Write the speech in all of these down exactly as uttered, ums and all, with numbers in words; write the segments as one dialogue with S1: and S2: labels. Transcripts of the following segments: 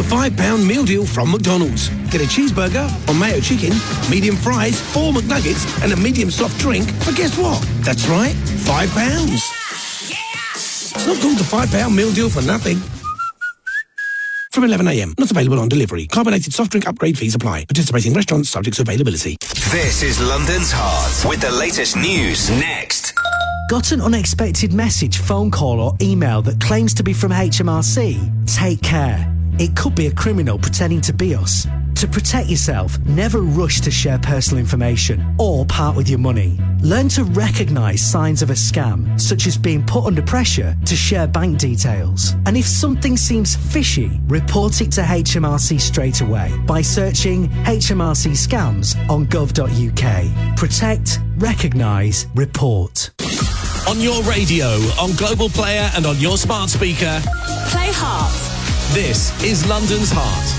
S1: five pound meal deal from McDonald's. Get a cheeseburger or mayo chicken, medium fries, four McNuggets and a medium soft drink for guess what? That's right, five pounds. It's not called the five pound meal deal for nothing. From eleven a m. Not available on delivery. Carbonated soft drink upgrade fees apply. Participating restaurants subject to availability.
S2: This is London's Heart with the latest news next.
S3: Got an unexpected message, phone call or email that claims to be from H M R C? Take care. It could be a criminal pretending to be us. To protect yourself, never rush to share personal information or part with your money. Learn to recognise signs of a scam, such as being put under pressure to share bank details. And if something seems fishy, report it to H M R C straight away by searching H M R C scams on gov dot u k. Protect, recognise, report.
S4: On your radio, on Global Player and on your smart speaker.
S5: Play Heart.
S4: This is London's Heart.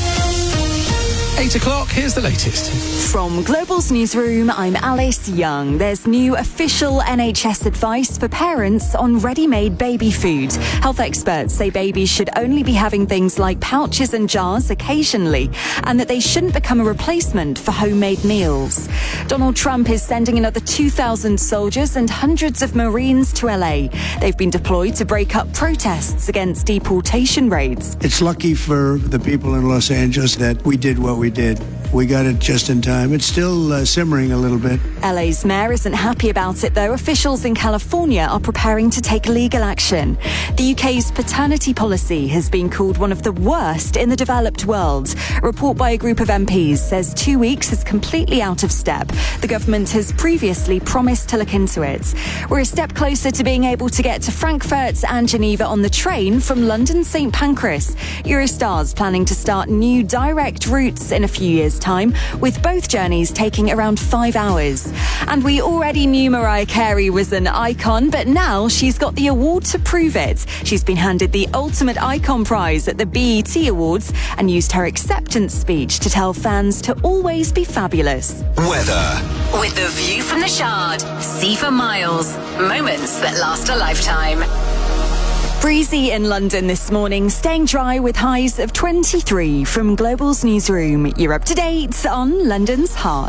S4: Eight o'clock, here's the latest.
S5: From Global's newsroom, I'm Alice Young. There's new official N H S advice for parents on ready-made baby food. Health experts say babies should only be having things like pouches and jars occasionally, and that they shouldn't become a replacement for homemade meals. Donald Trump is sending another two thousand soldiers and hundreds of Marines to L A. They've been deployed to break up protests against deportation raids.
S6: It's lucky for the people in Los Angeles that we did what we did. We got it just in time. It's still uh, simmering a little bit.
S5: L A's mayor isn't happy about it, though. Officials in California are preparing to take legal action. The U K's paternity policy has been called one of the worst in the developed world. A report by a group of M Ps says two weeks is completely out of step. The government has previously promised to look into it. We're a step closer to being able to get to Frankfurt and Geneva on the train from London Saint Pancras. Eurostar's planning to start new direct routes in a few years' time, with both journeys taking around five hours. And we already knew Mariah Carey was an icon, but now she's got the award to prove it. She's been handed the Ultimate Icon Prize at the B E T Awards and used her acceptance speech to tell fans to always be fabulous.
S2: Weather.
S7: With the view from the Shard, see for miles. Moments that last a lifetime.
S5: Breezy in London this morning, staying dry with highs of twenty-three. From Global's newsroom, you're up to date on London's Heart.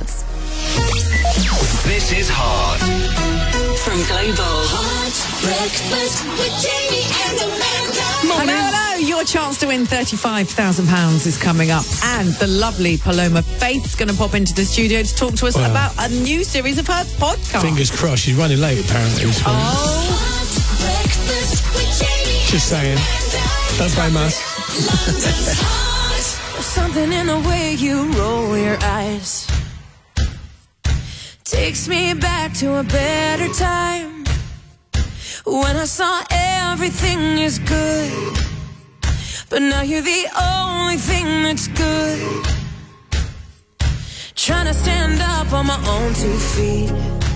S2: This is Heart.
S7: From Global.
S8: Hot breakfast with Jamie and Amanda.
S9: Hello, hello. Your chance to win thirty-five thousand pounds is coming up. And the lovely Paloma Faith's going to pop into the studio to talk to us
S1: Wow.
S9: about a new series of her podcast.
S1: Fingers crossed, she's running late apparently this morning.
S9: Oh.
S1: Just saying. Don't blame us.
S8: Something in the way you roll your eyes takes me back to a better time when I saw everything is good, but now you're the only thing that's good. Trying to stand up on my own two feet.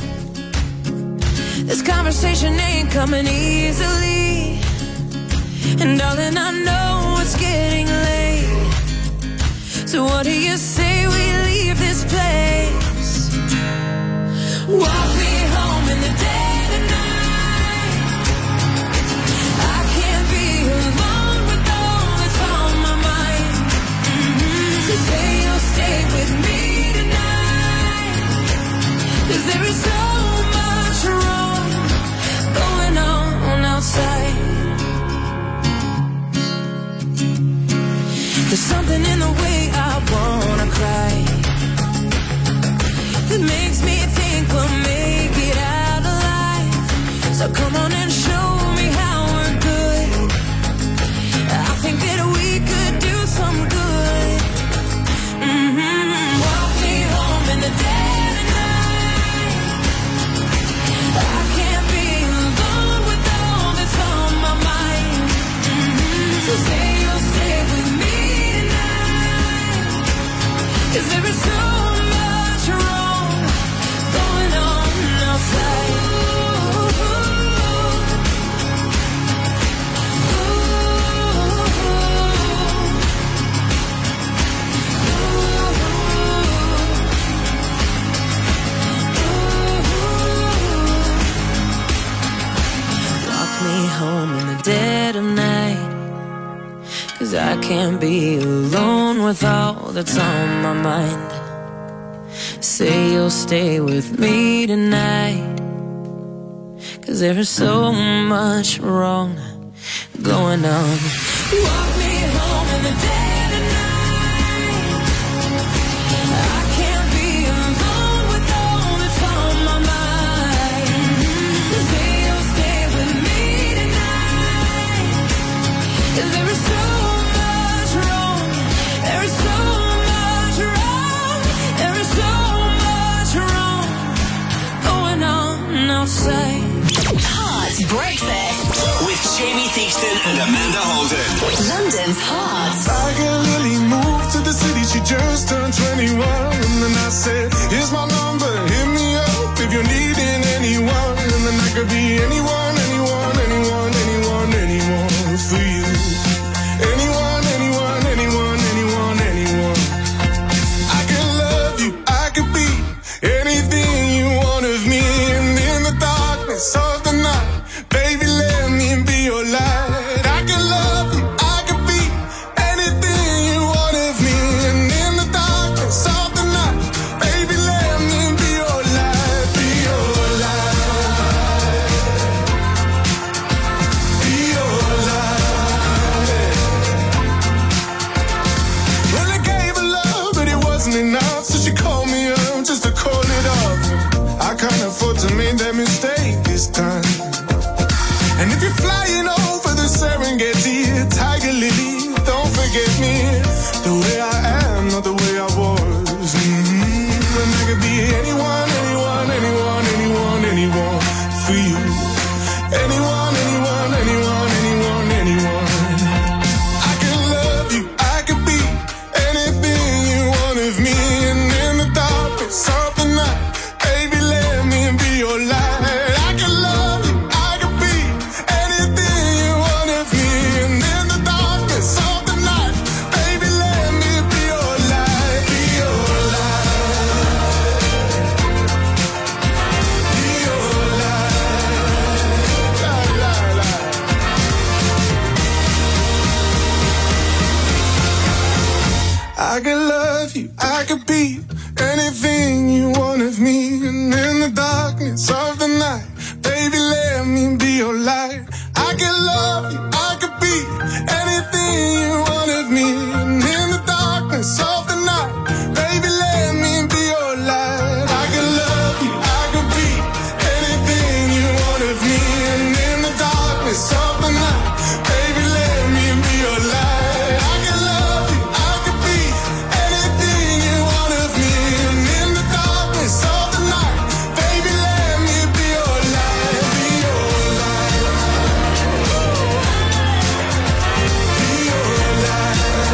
S8: This conversation ain't coming easily, and darling, I know it's getting late. So what do you say we leave this place? Walk me home in the dead of night. I can't be alone with all that's on my mind. Mm-hmm. So say you'll stay with me tonight, 'cause there is so much wrong going on outside. There's something in the way I wanna cry that makes me think we'll make it out alive. So come on and show me how we're good. I think that we could do some good. Mm-hmm. Walk me home in the dead of night. I can't be alone with all that's on my mind. Mm-hmm. So say you'll stay with me, 'cause there is so much wrong going on outside. I can't be alone with all that's on my mind. Say you'll stay with me tonight, 'cause there is so much wrong going on. Walk me home in the dead of night. I can't be alone with all that's on my mind. So say you'll stay with me tonight, 'cause there is so much wrong. There is so much wrong. There is so much wrong going on outside.
S7: Hot Breakfast
S2: with Jamie Theakston and Amanda Holden.
S7: London's Hot.
S10: Tiger Lily moved to the city, she just turned twenty-one. And then I said, here's my number, hit me up if you're needing anyone. And then I could be anyone, anyone, anyone, anyone, anyone for you. Anyone, anyone, anyone, anyone, anyone. I could love you, I could be anything you want of me. And in the darkness of the night, baby, let me be your light. I can love you, I can be anything you want of me. And in the darkness of the night, baby, let me be your light, be your light, be your light. Well, I gave her love, but it wasn't enough, so she called me up just to call it off. I can't afford to make that mistake this time. And if you're flying over the Serengeti, Tiger Lily, don't forget me. The way I am, not the way I was. Mm-hmm. And I could be anyone, anyone, anyone, anyone, anyone for you. Anyone, anyone, anyone, anyone, anyone. I can love you, I could be anything you want of me. And in the darkness of the night, baby, let me be your light. I can love you, I could be anything you want of me. And in the darkness of the night, baby, let me be your light, be your light, be your light, la, la, la. I could love you, I could be anything you want of me. And in the darkness of the night, baby, let me be your light. I can love you, I could be anything you want of me. And in the darkness of the night, baby, let me be your light. I can love you, I could be anything you want of me. And in the darkness of the night, baby, let me be your light. I can love you, I could be anything you want of me. And in the darkness of the night, baby, let me be your light, be your light, be your light.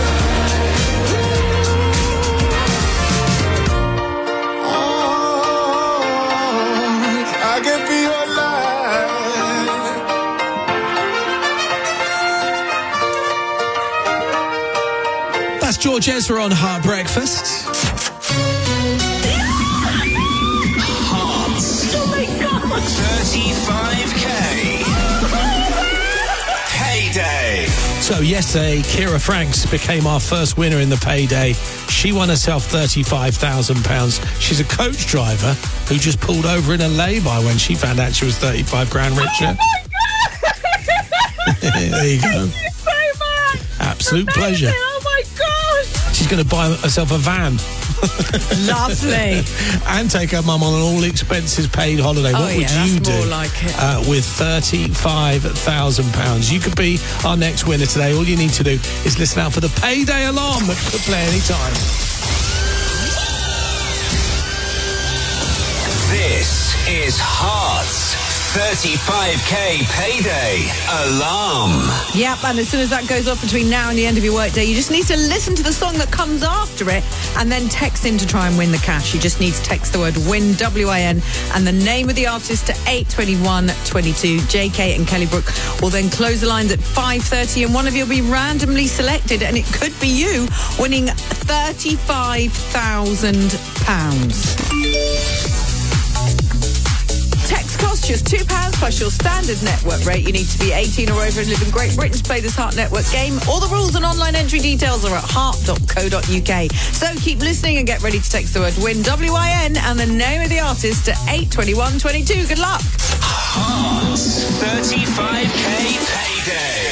S10: Oh, I can be your light.
S4: That's George Ezra on Hot Breakfast.
S2: Hot. thirty-five K. Payday.
S4: So yesterday, Kira Franks became our first winner in the Payday. She won herself thirty-five thousand pounds. She's a coach driver who just pulled over in a lay-by when she found out she was thirty-five grand richer.
S9: Oh my God!
S4: There you go.
S9: Thank you so much.
S4: Absolute
S9: Amazing.
S4: pleasure.
S9: Oh my gosh.
S4: She's going to buy herself a van.
S9: Lovely.
S4: And take her mum on an all expenses paid holiday.
S9: Oh,
S4: What would
S9: yeah,
S4: you
S9: that's
S4: do
S9: more like it.
S4: Uh, with thirty-five thousand pounds? You could be our next winner today. All you need to do is listen out for the Payday alarm that could play any time.
S2: This is Hearts thirty-five K Payday Alarm.
S9: Yep, and as soon as that goes off between now and the end of your workday, you just need to listen to the song that comes after it and then text in to try and win the cash. You just need to text the word WIN, W I N, and the name of the artist to eight twenty-one twenty-two. J K and Kelly Brook will then close the lines at five thirty, and one of you will be randomly selected, and it could be you winning thirty-five thousand pounds. Text costs just two pounds plus your standard network rate. You need to be eighteen or over and live in Great Britain to play this Heart Network game. All the rules and online entry details are at heart dot co dot uk. So keep listening and get ready to text the word WIN, W I N, and the name of the artist to eight twenty-one twenty-two. Good luck.
S2: Heart's thirty-five K payday.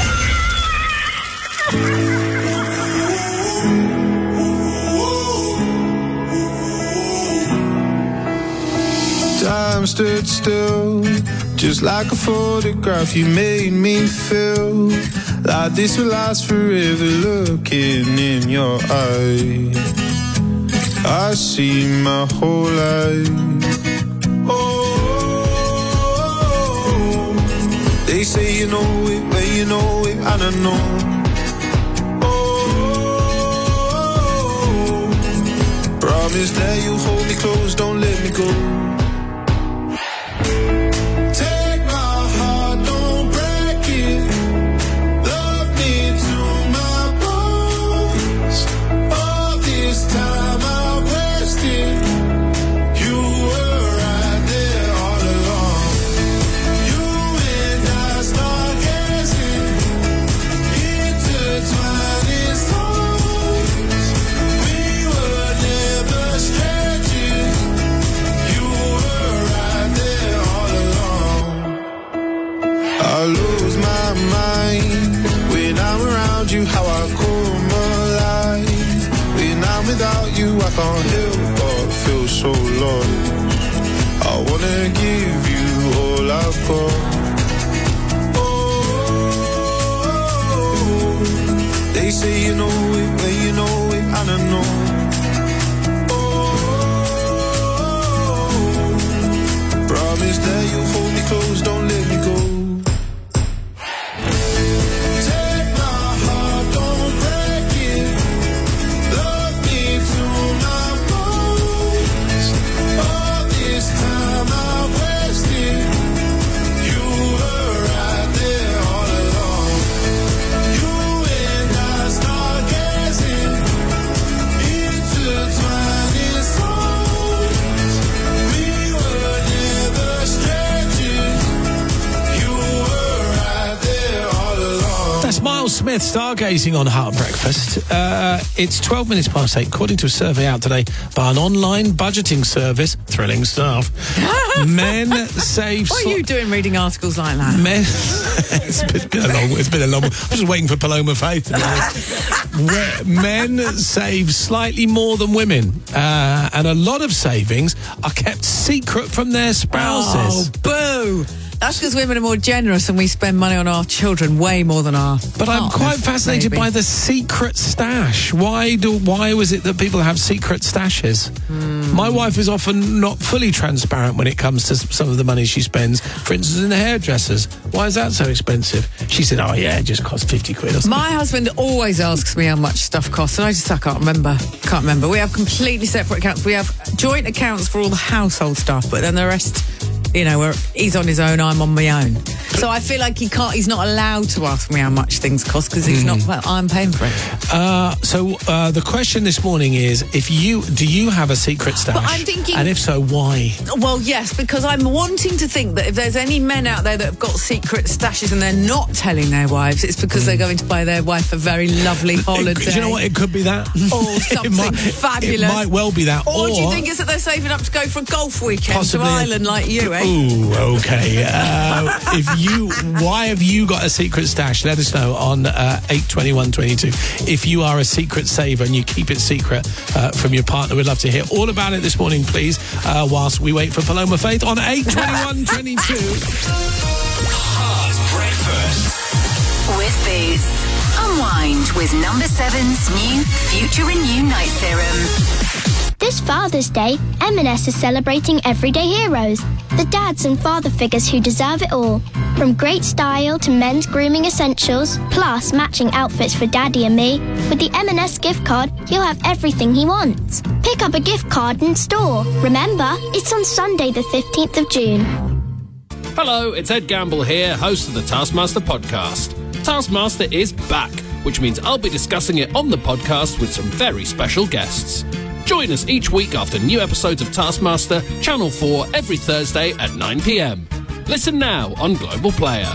S10: Time stood still, just like a photograph. You made me feel like this will last forever. Looking in your eyes, I see my whole life. Oh, they say you know it, but you know it, and I know. Oh, promise that you'll hold me close, don't let me go. How I come alive when I'm without you, I can't help but feel so lost. I wanna give you all I've got. Oh, they say you know it, but you know it, and I know. Oh, promise that you'll hold me close, don't let me go.
S4: Miles Smith, stargazing on Heart Breakfast. Uh, it's twelve minutes past eight, according to a survey out today by an online budgeting service. Thrilling stuff. Men save...
S9: What are you doing reading articles like that?
S4: Men... it's, been, been a long, it's been a long... I was just waiting for Paloma Faith to be honest. Men save slightly more than women. Uh, and a lot of savings are kept secret from their spouses.
S9: Oh, boo! That's because women are more generous and we spend money on our children way more than our
S4: But I'm quite fascinated maybe. by the secret stash. Why do? Why was it that people have secret stashes? Mm. My wife is often not fully transparent when it comes to some of the money she spends, for instance, in the hairdressers. Why is that so expensive? She said, oh, yeah, it just costs fifty quid or something.
S9: My husband always asks me how much stuff costs, and I just, I can't remember. Can't remember. We have completely separate accounts. We have joint accounts for all the household stuff, but then the rest... You know, where he's on his own, I'm on my own. So I feel like he can't. He's not allowed to ask me how much things cost because he's mm. not. Well, I'm paying for it.
S4: Uh, so uh, the question this morning is: If you do, you have a secret stash?
S9: But I'm thinking,
S4: and if so, why?
S9: Well, yes, because I'm wanting to think that if there's any men out there that have got secret stashes and they're not telling their wives, it's because mm. they're going to buy their wife a very lovely holiday.
S4: It, do you know what? It could be that,
S9: or something
S4: might,
S9: fabulous.
S4: It might well be that.
S9: Or,
S4: or
S9: do you think it's that they're saving up to go for a golf weekend
S4: possibly
S9: to Ireland like you? Eh?
S4: Ooh, okay. Uh, if you, why have you got a secret stash? Let us know on uh, eight twenty-one twenty-two. If you are a secret saver and you keep it secret uh, from your partner, we'd love to hear all about it this morning, please. Uh, whilst we wait for Paloma Faith on eight twenty-one twenty-two.
S2: Heart Breakfast
S7: with Boots. Unwind with Number Seven's new Future Renew Night Serum.
S11: This Father's Day, M and S is celebrating everyday heroes, the dads and father figures who deserve it all. From great style to men's grooming essentials, plus matching outfits for Daddy and me, with the M and S gift card, you'll have everything he wants. Pick up a gift card in store. Remember, it's on Sunday the fifteenth of June.
S12: Hello, it's Ed Gamble here, host of the Taskmaster podcast. Taskmaster is back, which means I'll be discussing it on the podcast with some very special guests. Join us each week after new episodes of Taskmaster, Channel four, every Thursday at nine p m. Listen now on Global Player.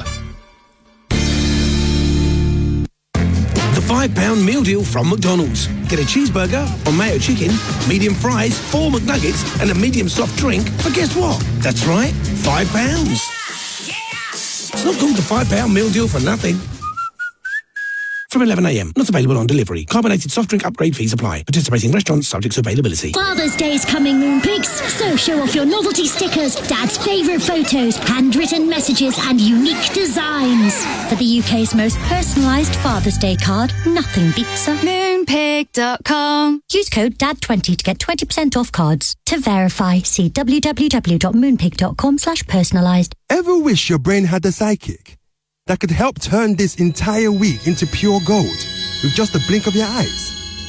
S1: The five pound meal deal from McDonald's. Get a cheeseburger or mayo chicken, medium fries, four McNuggets, and a medium soft drink for guess what? That's right, five pounds. It's not called the five pound meal deal for nothing. From eleven a m. Not available on delivery. Carbonated soft drink upgrade fees apply. Participating restaurants subject to availability.
S13: Father's Day's coming, Moonpigs. So show off your novelty stickers, Dad's favourite photos, handwritten messages and unique designs. For the U K's most personalised Father's Day card, nothing beats a moonpig dot com. Use code D A D twenty to get twenty percent off cards. To verify, see w w w dot moonpig dot com slash personalised.
S14: Ever wish your brain had a sidekick that could help turn this entire week into pure gold with just a blink of your eyes?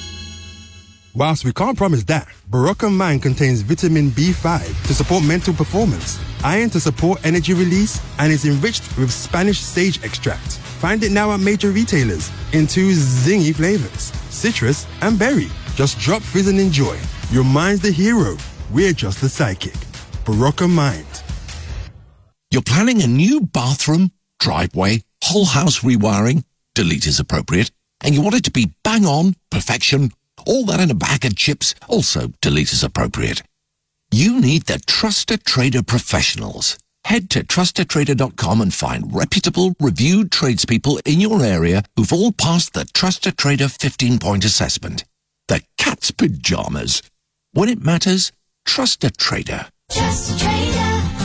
S14: Whilst we can't promise that, Barocca Mind contains vitamin B five to support mental performance, iron to support energy release, and is enriched with Spanish sage extract. Find it now at major retailers in two zingy flavors, citrus and berry. Just drop fizz and enjoy. Your mind's the hero. We're just the sidekick. Barocca Mind.
S15: You're planning a new bathroom, driveway, whole house rewiring, delete is appropriate, and you want it to be bang on, perfection, all that in a bag of chips, also delete is appropriate. You need the Trusted Trader professionals. Head to trusted trader dot com and find reputable, reviewed tradespeople in your area who've all passed the Trusted Trader fifteen-point assessment. The cat's pajamas. When it matters, trust a trader.
S13: Trust Trader.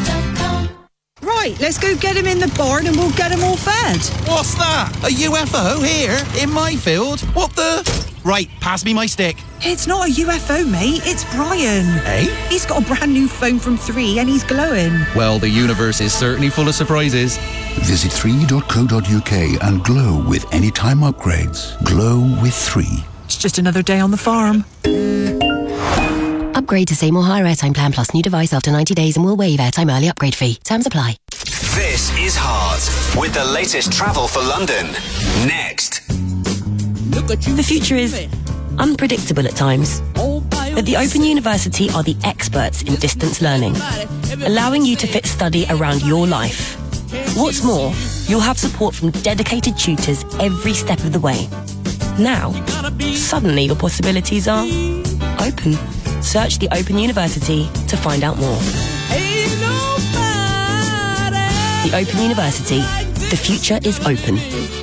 S9: Right, let's go get him in the barn and we'll get him all fed.
S16: What's that? A U F O here? In my field? What the? Right, pass me my stick.
S9: It's not a U F O, mate. It's Brian.
S16: Eh?
S9: He's got a brand new phone from three and he's glowing.
S16: Well, the universe is certainly full of surprises.
S17: Visit three dot co dot u k and glow with anytime upgrades. Glow with three.
S9: It's just another day on the farm.
S18: Upgrade to Seymour Higher Airtime Plan Plus new device after ninety days and we'll waive airtime early upgrade fee. Terms apply.
S2: This is Heart with the latest travel for London. Next.
S18: The future is unpredictable at times. At the Open University are the experts in distance learning, allowing you to fit study around your life. What's more, you'll have support from dedicated tutors every step of the way. Now, suddenly your possibilities are open. Search the Open University to find out more. The Open University. The future is open.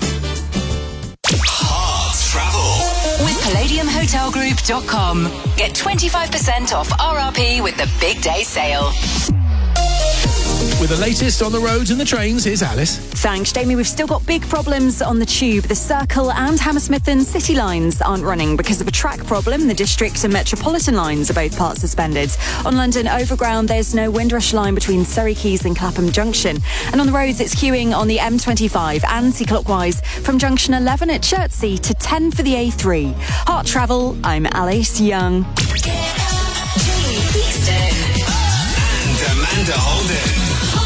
S2: Heart Travel
S7: with palladium hotel group dot com. Get twenty-five percent off R R P with the big day sale.
S4: With the latest on the roads and the trains, here's Alice.
S5: Thanks, Jamie. We've still got big problems on the Tube. The Circle and Hammersmith and City lines aren't running because of a track problem. The District and Metropolitan lines are both part suspended. On London Overground, there's no Windrush line between Surrey Quays and Clapham Junction. And on the roads, it's queuing on the M twenty-five anti-clockwise from junction eleven at Chertsey to ten for the A three. Heart Travel, I'm Alice Young.
S2: And Amanda Holden.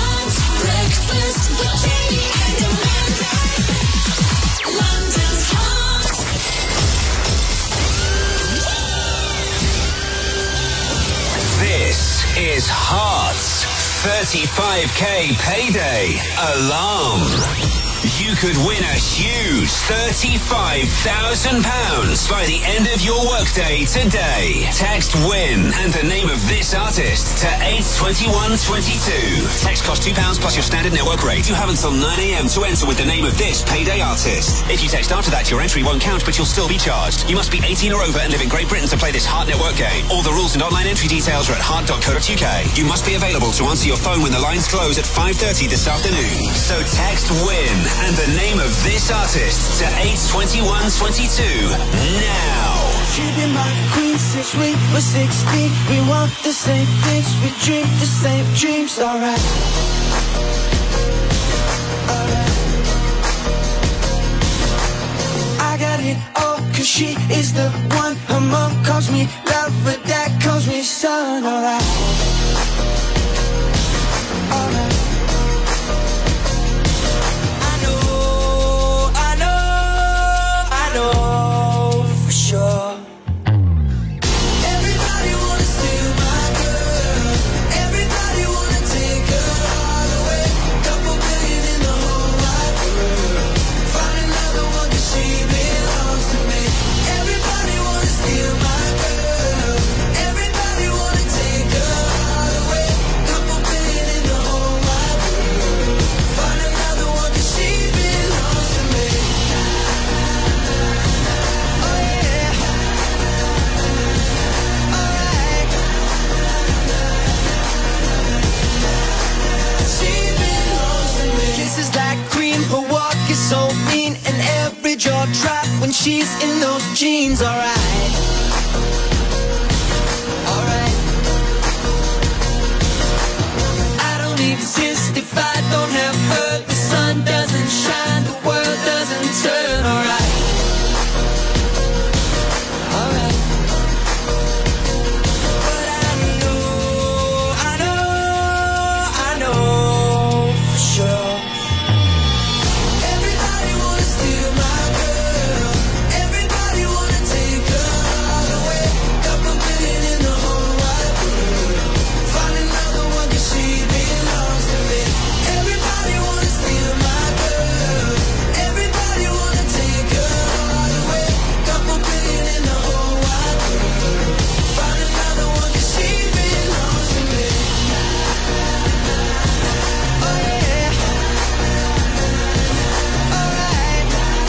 S2: This is Heart's thirty-five K payday alarm. You could win a huge thirty-five thousand pounds by the end of your workday today. Text WIN and the name of this artist to eight twenty-one twenty-two. Text costs two pounds plus your standard network rate. You have until nine a m to enter with the name of this payday artist. If you text after that, your entry won't count, but you'll still be charged. You must be eighteen or over and live in Great Britain to play this Heart Network game. All the rules and online entry details are at heart dot co dot u k. You must be available to answer your phone when the lines close at five thirty this afternoon. So text WIN and the name of this artist to eight twenty-one twenty-two now.
S19: She been my queen since we were sixteen. We want the same things, we dream the same dreams. Alright, alright. I got it all cause she is the one. Her mom calls me love, but dad calls me son. Alright, alright. I know for sure. Every squeeze in those jeans, alright. Alright. I don't exist if I don't have her. The sun doesn't shine, the world doesn't turn, alright. Alright. But I know, I know, I know for sure. Everybody wanna steal my girl. Everybody wanna take her all away. Couple billion in the whole wide world. Find another one 'cause she belongs to me. Everybody wanna steal my girl. Everybody wanna take her all away. Couple billion in the whole wide world. Find another one 'cause she belongs to me. Oh yeah. Alright.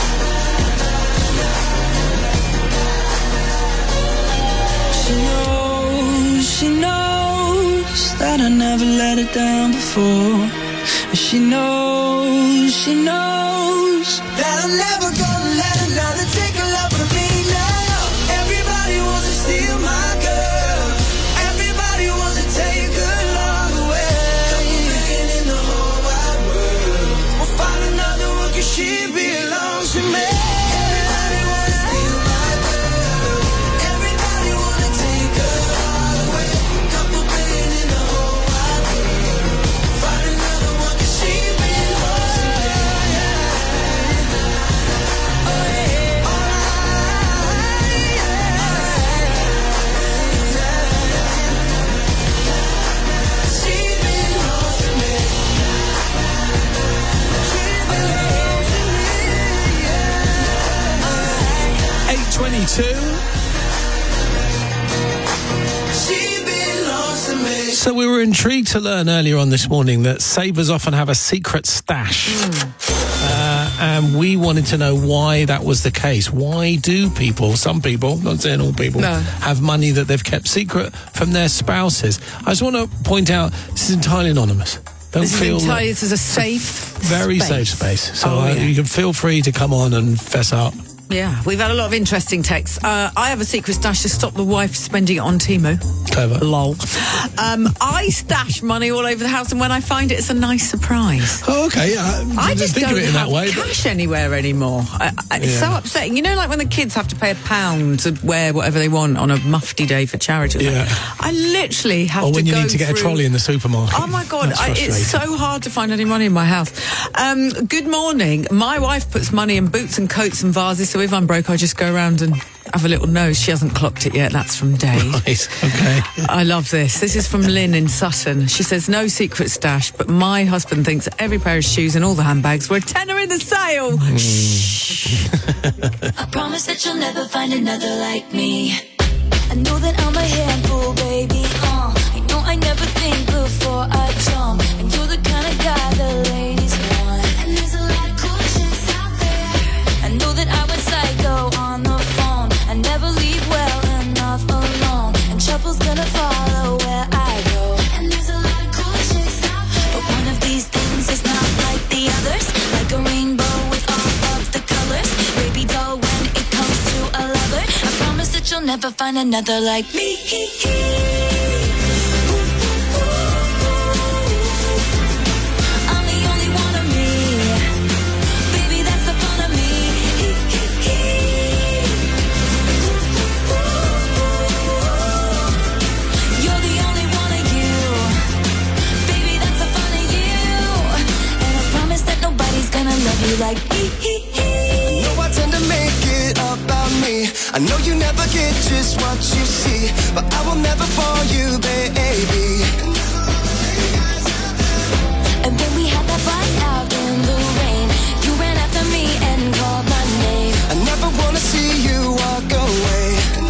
S19: She knows, she knows that I never let her down before. And she knows, she knows that I'm never gonna let another take a love from me now. Everybody wants to steal my girl. Everybody wants to take her love away. Couple million in the whole wide world. We'll find another one 'cause she belongs to me. Everybody wants to steal my girl. Everybody wanna take her all away. Couple billion in the whole wide world. Find another one 'cause she belongs to me. Oh yeah. Alright, yeah. She belongs to me. She belongs to me, yeah.
S4: eight twenty-two.
S19: She belongs to me.
S4: So we were intrigued to learn earlier on this morning that savers often have a secret stash. Uh, and we wanted to know why that was the case. Why do people, some people, not saying all people,
S9: No.
S4: have money that they've kept secret from their spouses? I just want to point out, this is entirely anonymous. Don't
S9: This is
S4: feel
S9: entirely,
S4: that-
S9: this is a safe
S4: very
S9: space.
S4: safe space. So
S9: Oh,
S4: uh,
S9: yeah.
S4: you can feel free to come on and fess up.
S9: Yeah, we've had a lot of interesting texts. Uh, I have a secret stash to stop the wife spending it on Temu.
S4: Clever.
S9: Lol. Um, I stash money all over the house, and when I find it, it's a nice surprise.
S4: Oh, okay. Yeah,
S9: I just
S4: think
S9: don't
S4: of it in
S9: have
S4: that way. but-
S9: cash anywhere anymore. I, I, it's so
S4: Yeah.
S9: upsetting. You know, like when the kids have to pay a pound to wear whatever they want on a mufti day for charity. or
S4: Yeah.
S9: something. I literally have
S4: Or
S9: to
S4: when you
S9: go
S4: need to get a
S9: through-
S4: trolley in the supermarket.
S9: Oh my God,
S4: That's
S9: I, it's
S4: frustrating.
S9: so hard to find any money in my house. Um, good morning. My wife puts money in boots and coats and vases, so if I'm broke, I just go around and have a little nose. She hasn't clocked it yet. That's from Dave.
S4: Right, okay.
S9: I love this. This is from Lynn in Sutton. She says, no secret stash, but my husband thinks that every pair of shoes and all the handbags were a tenner in the sale.
S8: I promise that you'll never find another like me. I know that I'm a handful, baby. Uh, I know I never think before I jump, and you're the kind of guy the ladies want. And there's a lot of cool chicks out there. I know that I went psycho on the phone. I never leave well enough alone, and trouble's gonna follow where I go. And there's a lot of cool chicks out there, but one of these things is not like the others. Like a rainbow with all of the colors. Baby doll, when it comes to a lover, I promise that you'll never find another like me. I'm the only one of me. Baby, that's the fun of me. You're the only one of you. Baby, that's the fun of you. And I promise that nobody's gonna love you like me.
S19: I know I tend to make it about me. I know you never get just what you see, but I will never fall you, baby.
S8: And when we had that fight out in the rain, you ran after me and called my name.
S19: I never wanna see you walk away.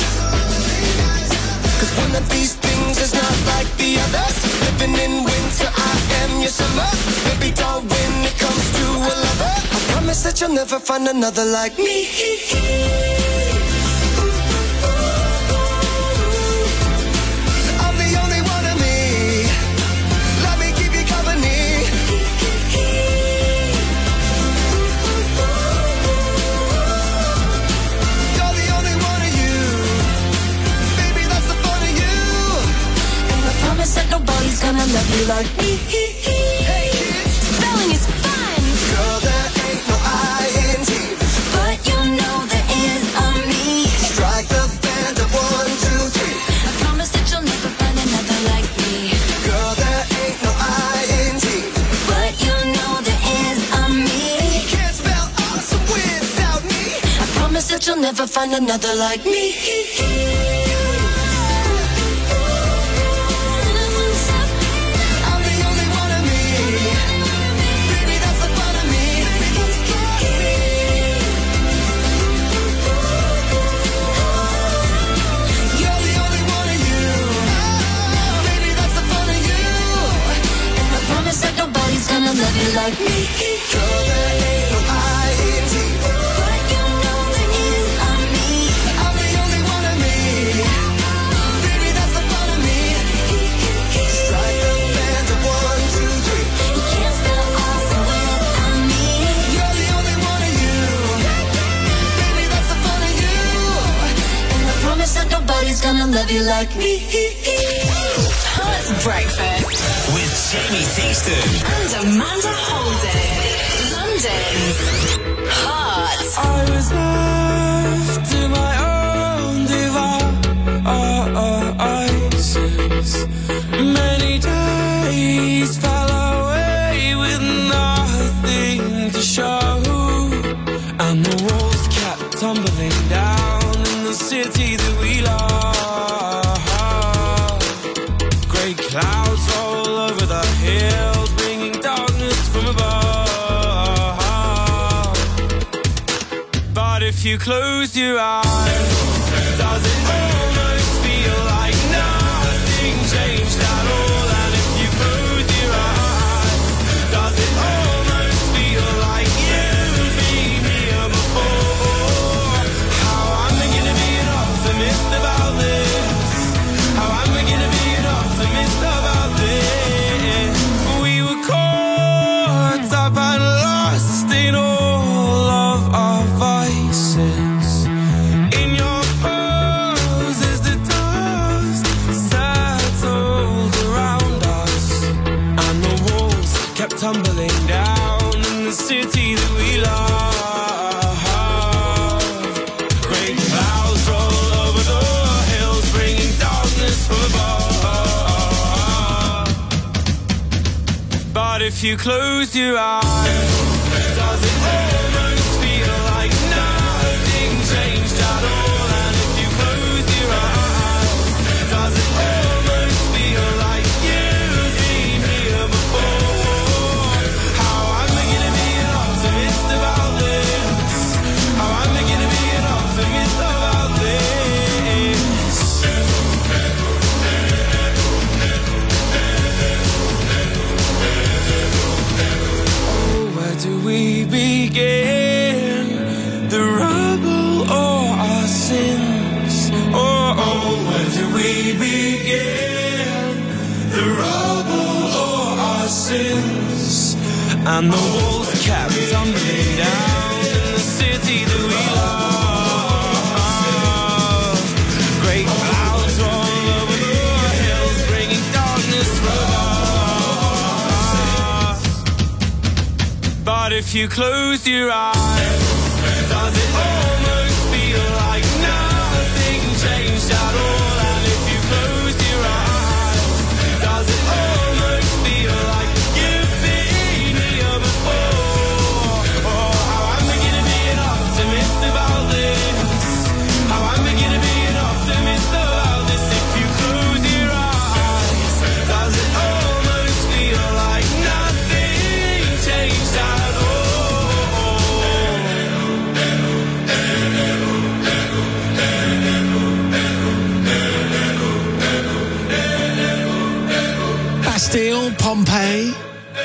S19: Cause one of these things is not like the others. Living in winter, I am your summer. Baby doll, when it comes to a lover, I promise that you'll never find another like me. I'm the only one of me. Let me keep you company.
S8: love you like me. Hey kids, spelling is fun. Girl, there ain't no I N G, but you know there is on me. Strike the band of one, two, three. I promise that you'll never find another like me. Girl, there ain't no I N G, but you know there is on me. You can't spell awesome without me. I promise that you'll never find another like me. Gonna love you like me. Girl, there ain't no I N G, but you know there is on me. I'm the only one of me. Baby, that's the fun of me. Strike the band of one, two, three. You can't spell awesome without me. You're the only one of you. Baby, that's the fun of you. And I promise that nobody's gonna love you like me. Hot breakfast
S2: with Jamie Theakston
S8: and Amanda Holden. London's Hot.
S19: I was left to my own devices. Many days fell away with nothing to show, and the walls kept tumbling down in the city that we love. Grey clouds roll over the hills, bringing darkness from above. But if you close your eyes, does it almost feel like nothing changed at all? And if you close your eyes, does it almost feel like you've been here before? How am I gonna be an optimist about this? How am I gonna be an optimist about this? We were caught up and lost in all of our vices. In your poses, the dust settled around us, and the walls kept tumbling down in the city that we love. Great clouds roll over the hills, bringing darkness from above. But if you close your eyes, does it almost feel like nothing changed at all? And if you close your eyes, does it almost feel like you've been here before? How am I gonna be an optimist about this? How am I gonna be an optimist about this? Oh, where do we begin? The rubble or our sins? Oh, oh, where do we begin? The rubble or our sins? And the walls kept tumbling down in the city that we love. Great clouds roll over the hills, bringing darkness from above. But if you close your eyes, does it almost feel like nothing changed at all? And if you close your eyes, does it almost feel like you've been here before? Oh, how am I gonna be an optimist about this? How am I gonna be an optimist about this? If you close your eyes, does it almost feel like nothing changed at all?
S4: Bastille, Pompeii.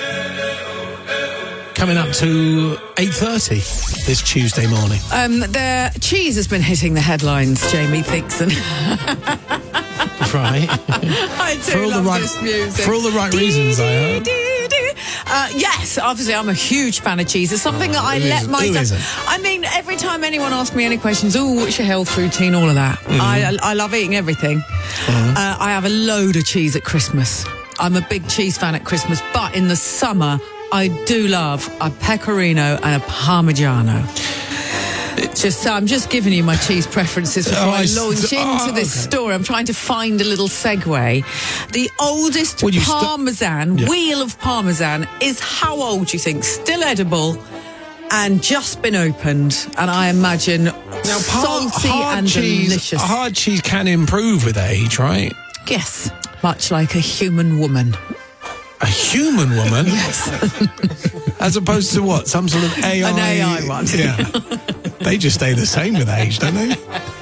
S4: Coming up to eight thirty this Tuesday morning.
S9: Um, the cheese has been hitting the headlines, Jamie Theakston.
S4: Right.
S9: I do
S4: for all
S9: love
S4: the right,
S9: this music.
S4: For all the right reasons, I hope.
S9: Uh, yes, obviously I'm a huge fan of cheese. It's something that I
S4: Who
S9: let
S4: isn't?
S9: myself...
S4: Who isn't?
S9: I mean, every time anyone asks me any questions, oh, what's your health routine, all of that.
S4: Mm-hmm.
S9: I, I love eating everything.
S4: Mm-hmm.
S9: Uh, I have a load of cheese at Christmas. I'm a big cheese fan at Christmas, but in the summer, I do love a pecorino and a parmigiano. Just so I'm just giving you my cheese preferences before
S4: Oh,
S9: I
S4: I s-
S9: launch into
S4: oh,
S9: this
S4: okay.
S9: story. I'm trying to find a little segue. The oldest
S4: Well, you st-
S9: Parmesan,
S4: Yeah.
S9: wheel of Parmesan, is how old, do you think? Still edible and just been opened. And I imagine
S4: Now, par-
S9: salty
S4: hard
S9: and
S4: cheese,
S9: delicious.
S4: Hard cheese can improve with age, right?
S9: Yes, much like a human woman.
S4: A human woman?
S9: Yes.
S4: As opposed to what? Some sort of A I?
S9: An A I one.
S4: Yeah. They just stay the same with age, don't they?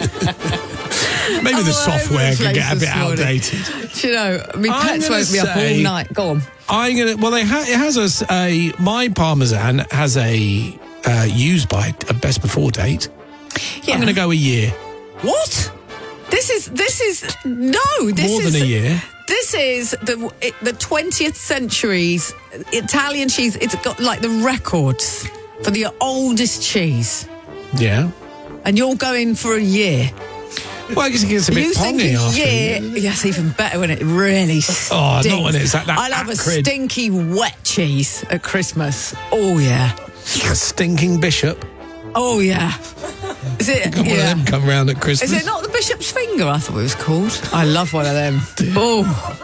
S4: Maybe the
S9: Oh,
S4: software
S9: over the
S4: could get a
S9: place
S4: bit
S9: this morning.
S4: outdated.
S9: Do you know, I mean,
S4: I'm
S9: pets
S4: gonna
S9: woke me up
S4: say-
S9: all night. Go on.
S4: I'm gonna. Well, they ha- it has a, s- a my Parmesan has a uh, use by a best before date.
S9: Yeah.
S4: I'm gonna go a year.
S9: What? This is this is no. This
S4: More
S9: is,
S4: than a year.
S9: This is the it, the twentieth century's Italian cheese. It's got like the records for the oldest cheese,
S4: Yeah.
S9: and you're going for a year.
S4: Well, I guess it gets a bit
S9: You think
S4: pongy
S9: a
S4: after.
S9: year? Yes, even better when it really stinks.
S4: Oh, not when it's that- that
S9: I love
S4: acrid.
S9: a stinky wet cheese at Christmas. Oh yeah.
S4: A stinking bishop.
S9: Oh yeah. Is it?
S4: Got one
S9: yeah.
S4: of them come round at Christmas.
S9: Is it not the bishop's finger? I thought it was called. I love one of them. Oh.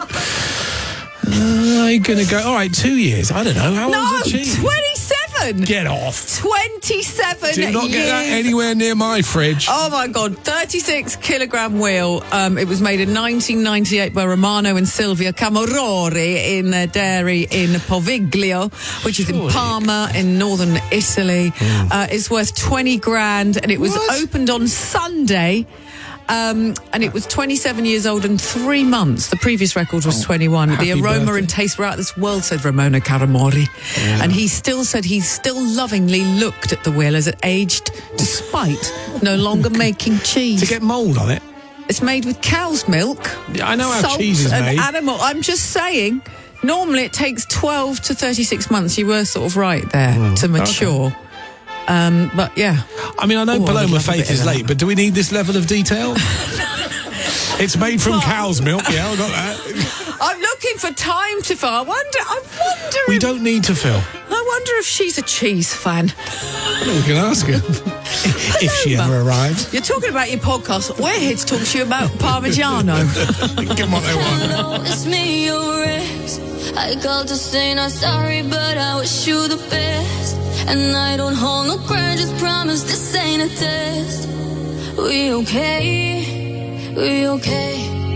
S4: Uh, I'm gonna go. All right, two years. I don't know. How
S9: No,
S4: old's the cheese?
S9: twenty-seven.
S4: Get off.
S9: twenty-seven
S4: Do not
S9: years.
S4: get that anywhere near my fridge.
S9: Oh my God, thirty-six kilogram wheel. Um, it was made in nineteen ninety-eight by Romano and Silvia Camorori in a dairy in Poviglio, which is in Parma in northern Italy. Uh, it's worth twenty grand and it was opened on Sunday. Um, and it was twenty-seven years old and three months. The previous record was twenty-one.
S4: happy
S9: The aroma
S4: birthday.
S9: and taste were out of this world, said Ramona Caramori.
S4: Yeah.
S9: And he still said he still lovingly looked at the wheel as it aged, despite no longer making cheese.
S4: To get mould on it.
S9: It's made with cow's milk.
S4: Yeah, I know how
S9: salt
S4: cheese is
S9: and
S4: made.
S9: animal. I'm just saying, normally it takes twelve to thirty-six months. You were sort of right there
S4: Hmm,
S9: to mature. Um, but yeah.
S4: I mean, I know
S9: Oh, I would
S4: Paloma
S9: love a
S4: Faith
S9: bit
S4: is
S9: of that.
S4: late, but do we need this level of detail? It's made from cow's milk. Yeah, I got that.
S9: I'm looking for time to fill. I wonder. I wonder.
S4: We
S9: if,
S4: don't need to fill.
S9: I wonder if she's a cheese fan.
S4: Well, we can ask her if she ever arrives.
S9: You're talking about your podcast. We're here to talk to you about Parmigiano.
S4: Give them what they want.
S8: Hello, it's me, your ex. I called to say not sorry, but I wish you the best. And I don't hold no grudges, promise this ain't a test. We okay, we okay.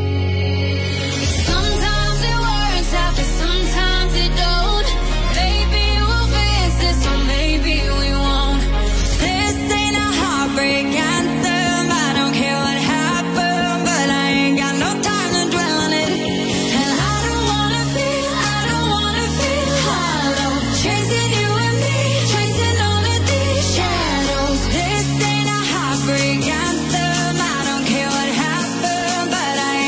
S8: Sometimes it works out, but sometimes it don't. Maybe we'll fix this, or maybe we won't. This ain't a heartbreak anthem. I don't care what happened, but I ain't got no time to dwell on it. And I don't wanna feel, I don't wanna feel hollow. Chasing you and me, chasing all of these shadows. This ain't a heartbreak anthem. I don't care what happened, but I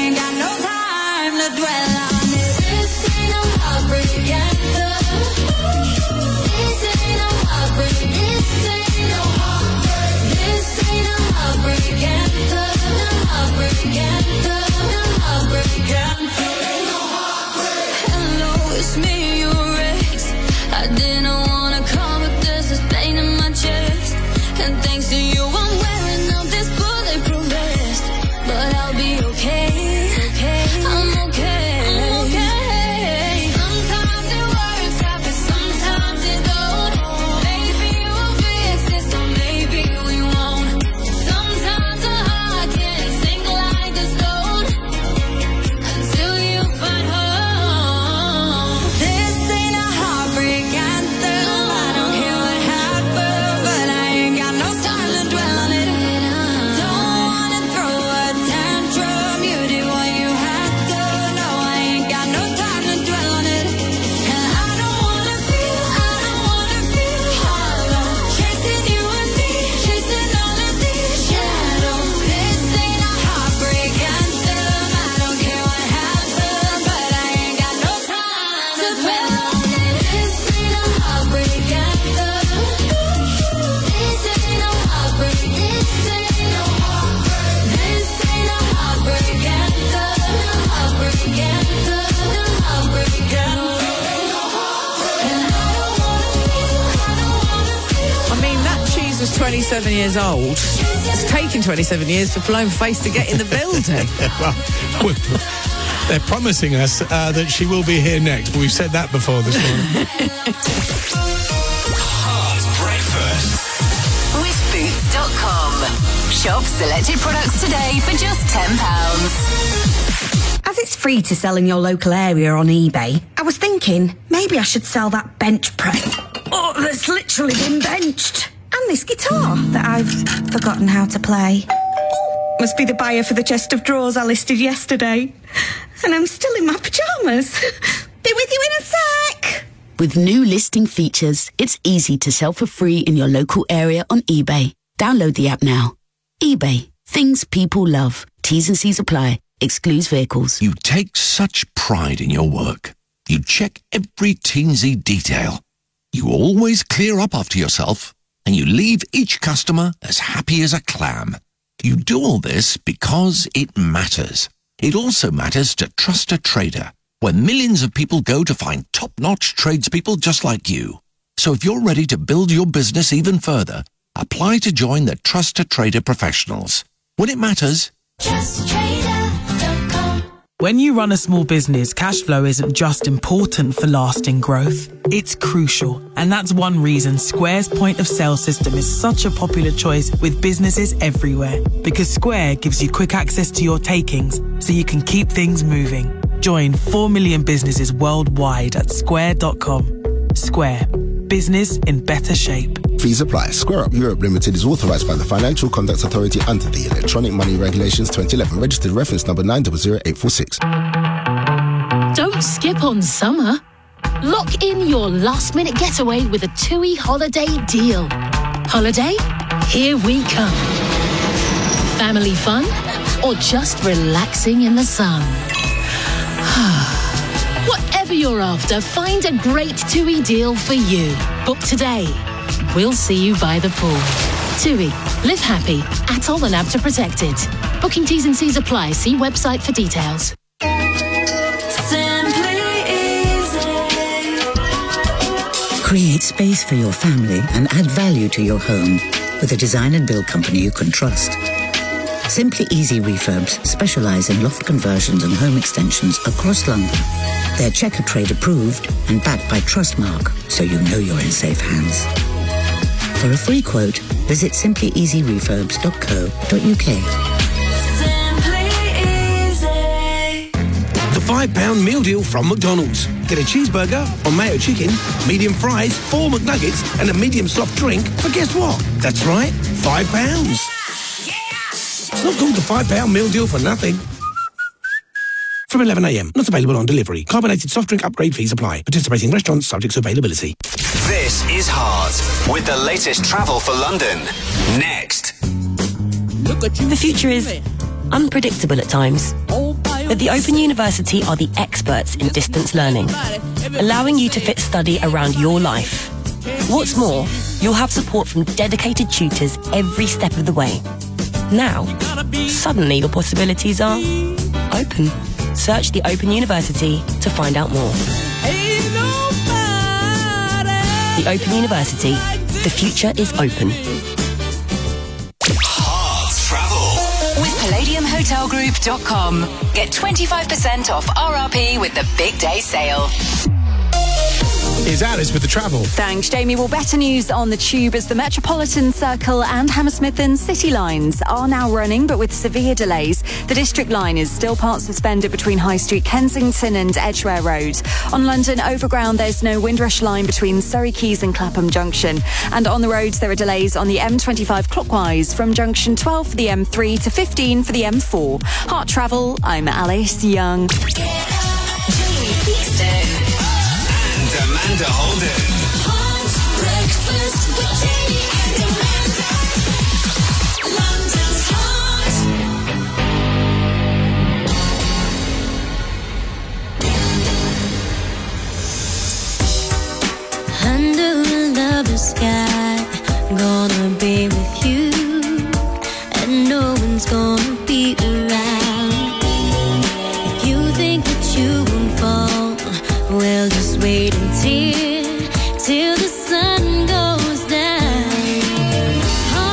S9: twenty-seven years old. It's taken twenty-seven years for Paloma Faith to get in the building.
S4: Well, they're promising us uh, that she will be here next, but we've said that before this morning.
S2: Hard breakfast
S7: with boots dot com. Shop selected products today for just ten pounds.
S20: As it's free to sell in your local area on eBay, I was thinking maybe I should sell that bench press. Oh, that's literally been benched. And this guitar that I've forgotten how to play. Must be the buyer for the chest of drawers I listed yesterday. And I'm still in my pyjamas. Be with you in a sec.
S21: With new listing features, it's easy to sell for free in your local area on eBay. Download the app now. eBay. Things people love. T's and C's apply. Excludes vehicles.
S15: You take such pride in your work. You check every teensy detail. You always clear up after yourself, and you leave each customer as happy as a clam. You do all this because it matters. It also matters to Trust a Trader, where millions of people go to find top-notch tradespeople just like you. So if you're ready to build your business even further, apply to join the Trust a Trader professionals. When it matters,
S22: Trust Trader. When you run a small business, cash flow isn't just important for lasting growth. It's crucial. And that's one reason Square's point of sale system is such a popular choice with businesses everywhere. Because Square gives you quick access to your takings so you can keep things moving. Join four million businesses worldwide at square dot com. Square. Business in better shape.
S23: Fees apply. Square Up Europe Limited is authorised by the Financial Conduct Authority under the Electronic Money Regulations twenty eleven. Registered reference number nine zero zero eight four six.
S24: Don't skip on summer. Lock in your last-minute getaway with a TUI holiday deal. Holiday? Here we come. Family fun? Or just relaxing in the sun? Whatever you're after, find a great TUI deal for you. Book today. We'll see you by the pool. TUI. Live happy. Atoll and ABTA protected. Booking T's and C's apply. See website for details.
S25: Create space for your family and add value to your home with a design and build company you can trust. Simply Easy Refurbs specialise in loft conversions and home extensions across London. They're Checker Trade approved and backed by Trustmark, so you know you're in safe hands. For a free quote, visit simply easy refurbs dot co dot uk.
S1: The five pound meal deal from McDonald's. Get a cheeseburger or mayo chicken, medium fries, four McNuggets, and a medium soft drink for guess what? That's right, five pounds. It's not called the five pound meal deal for nothing. From eleven a m. Not available on delivery. Carbonated soft drink upgrade fees apply. Participating restaurants subject to availability.
S2: This is Heart with the latest travel for London. Next.
S18: The future is unpredictable at times. But the Open University are the experts in distance learning, allowing you to fit study around your life. What's more, you'll have support from dedicated tutors every step of the way. Now, suddenly your possibilities are open. Search the Open University to find out more. The Open University. The future is open.
S2: Hard travel
S7: with palladium hotel group dot com. Get twenty-five percent off R R P with the big day sale.
S4: Here's Alice with the travel.
S5: Thanks, Jamie. Well, better news on the Tube as the Metropolitan Circle and Hammersmith and City lines are now running, but with severe delays. The District line is still part suspended between High Street, Kensington and Edgware Road. On London Overground, there's no Windrush line between Surrey Quays and Clapham Junction. And on the roads, there are delays on the M twenty-five clockwise from junction twelve for the M three to fifteen for the M four. Heart Travel, I'm Alice Young.
S2: Amanda Holden.
S22: Hot breakfast with Jamie and Amanda. London's hot.
S8: Under another sky, gonna be with you, and no one's gonna be around. If you think that you won't fall, well, just wait until, till the sun goes down.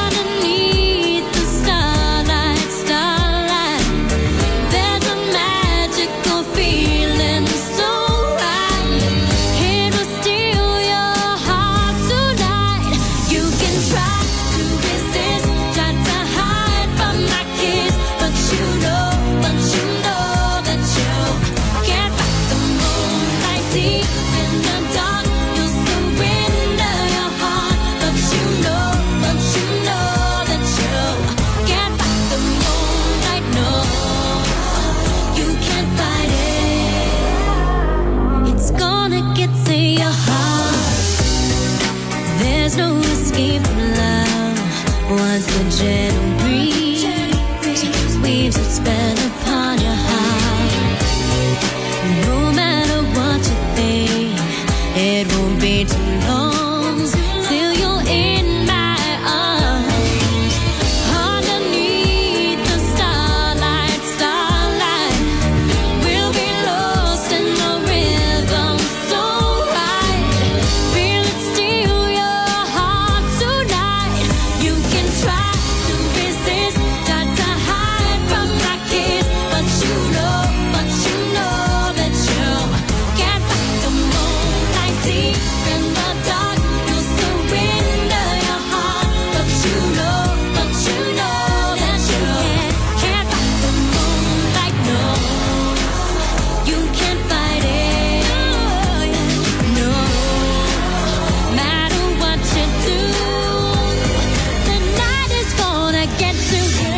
S8: weaves its spell upon your heart. No matter what you think, it won't be too long till you're in my arms. Underneath the starlight, starlight, we'll be lost in the rhythm so right. Feel it steal your heart tonight. You can try to resist, try to hide from my kiss, but you know, but you know that you can't fight the moonlight deep in the dark. You'll surrender your heart, but you know, but you know that you can't fight the moonlight. No, you can't fight it. No, matter what you do, the night is gonna get to you.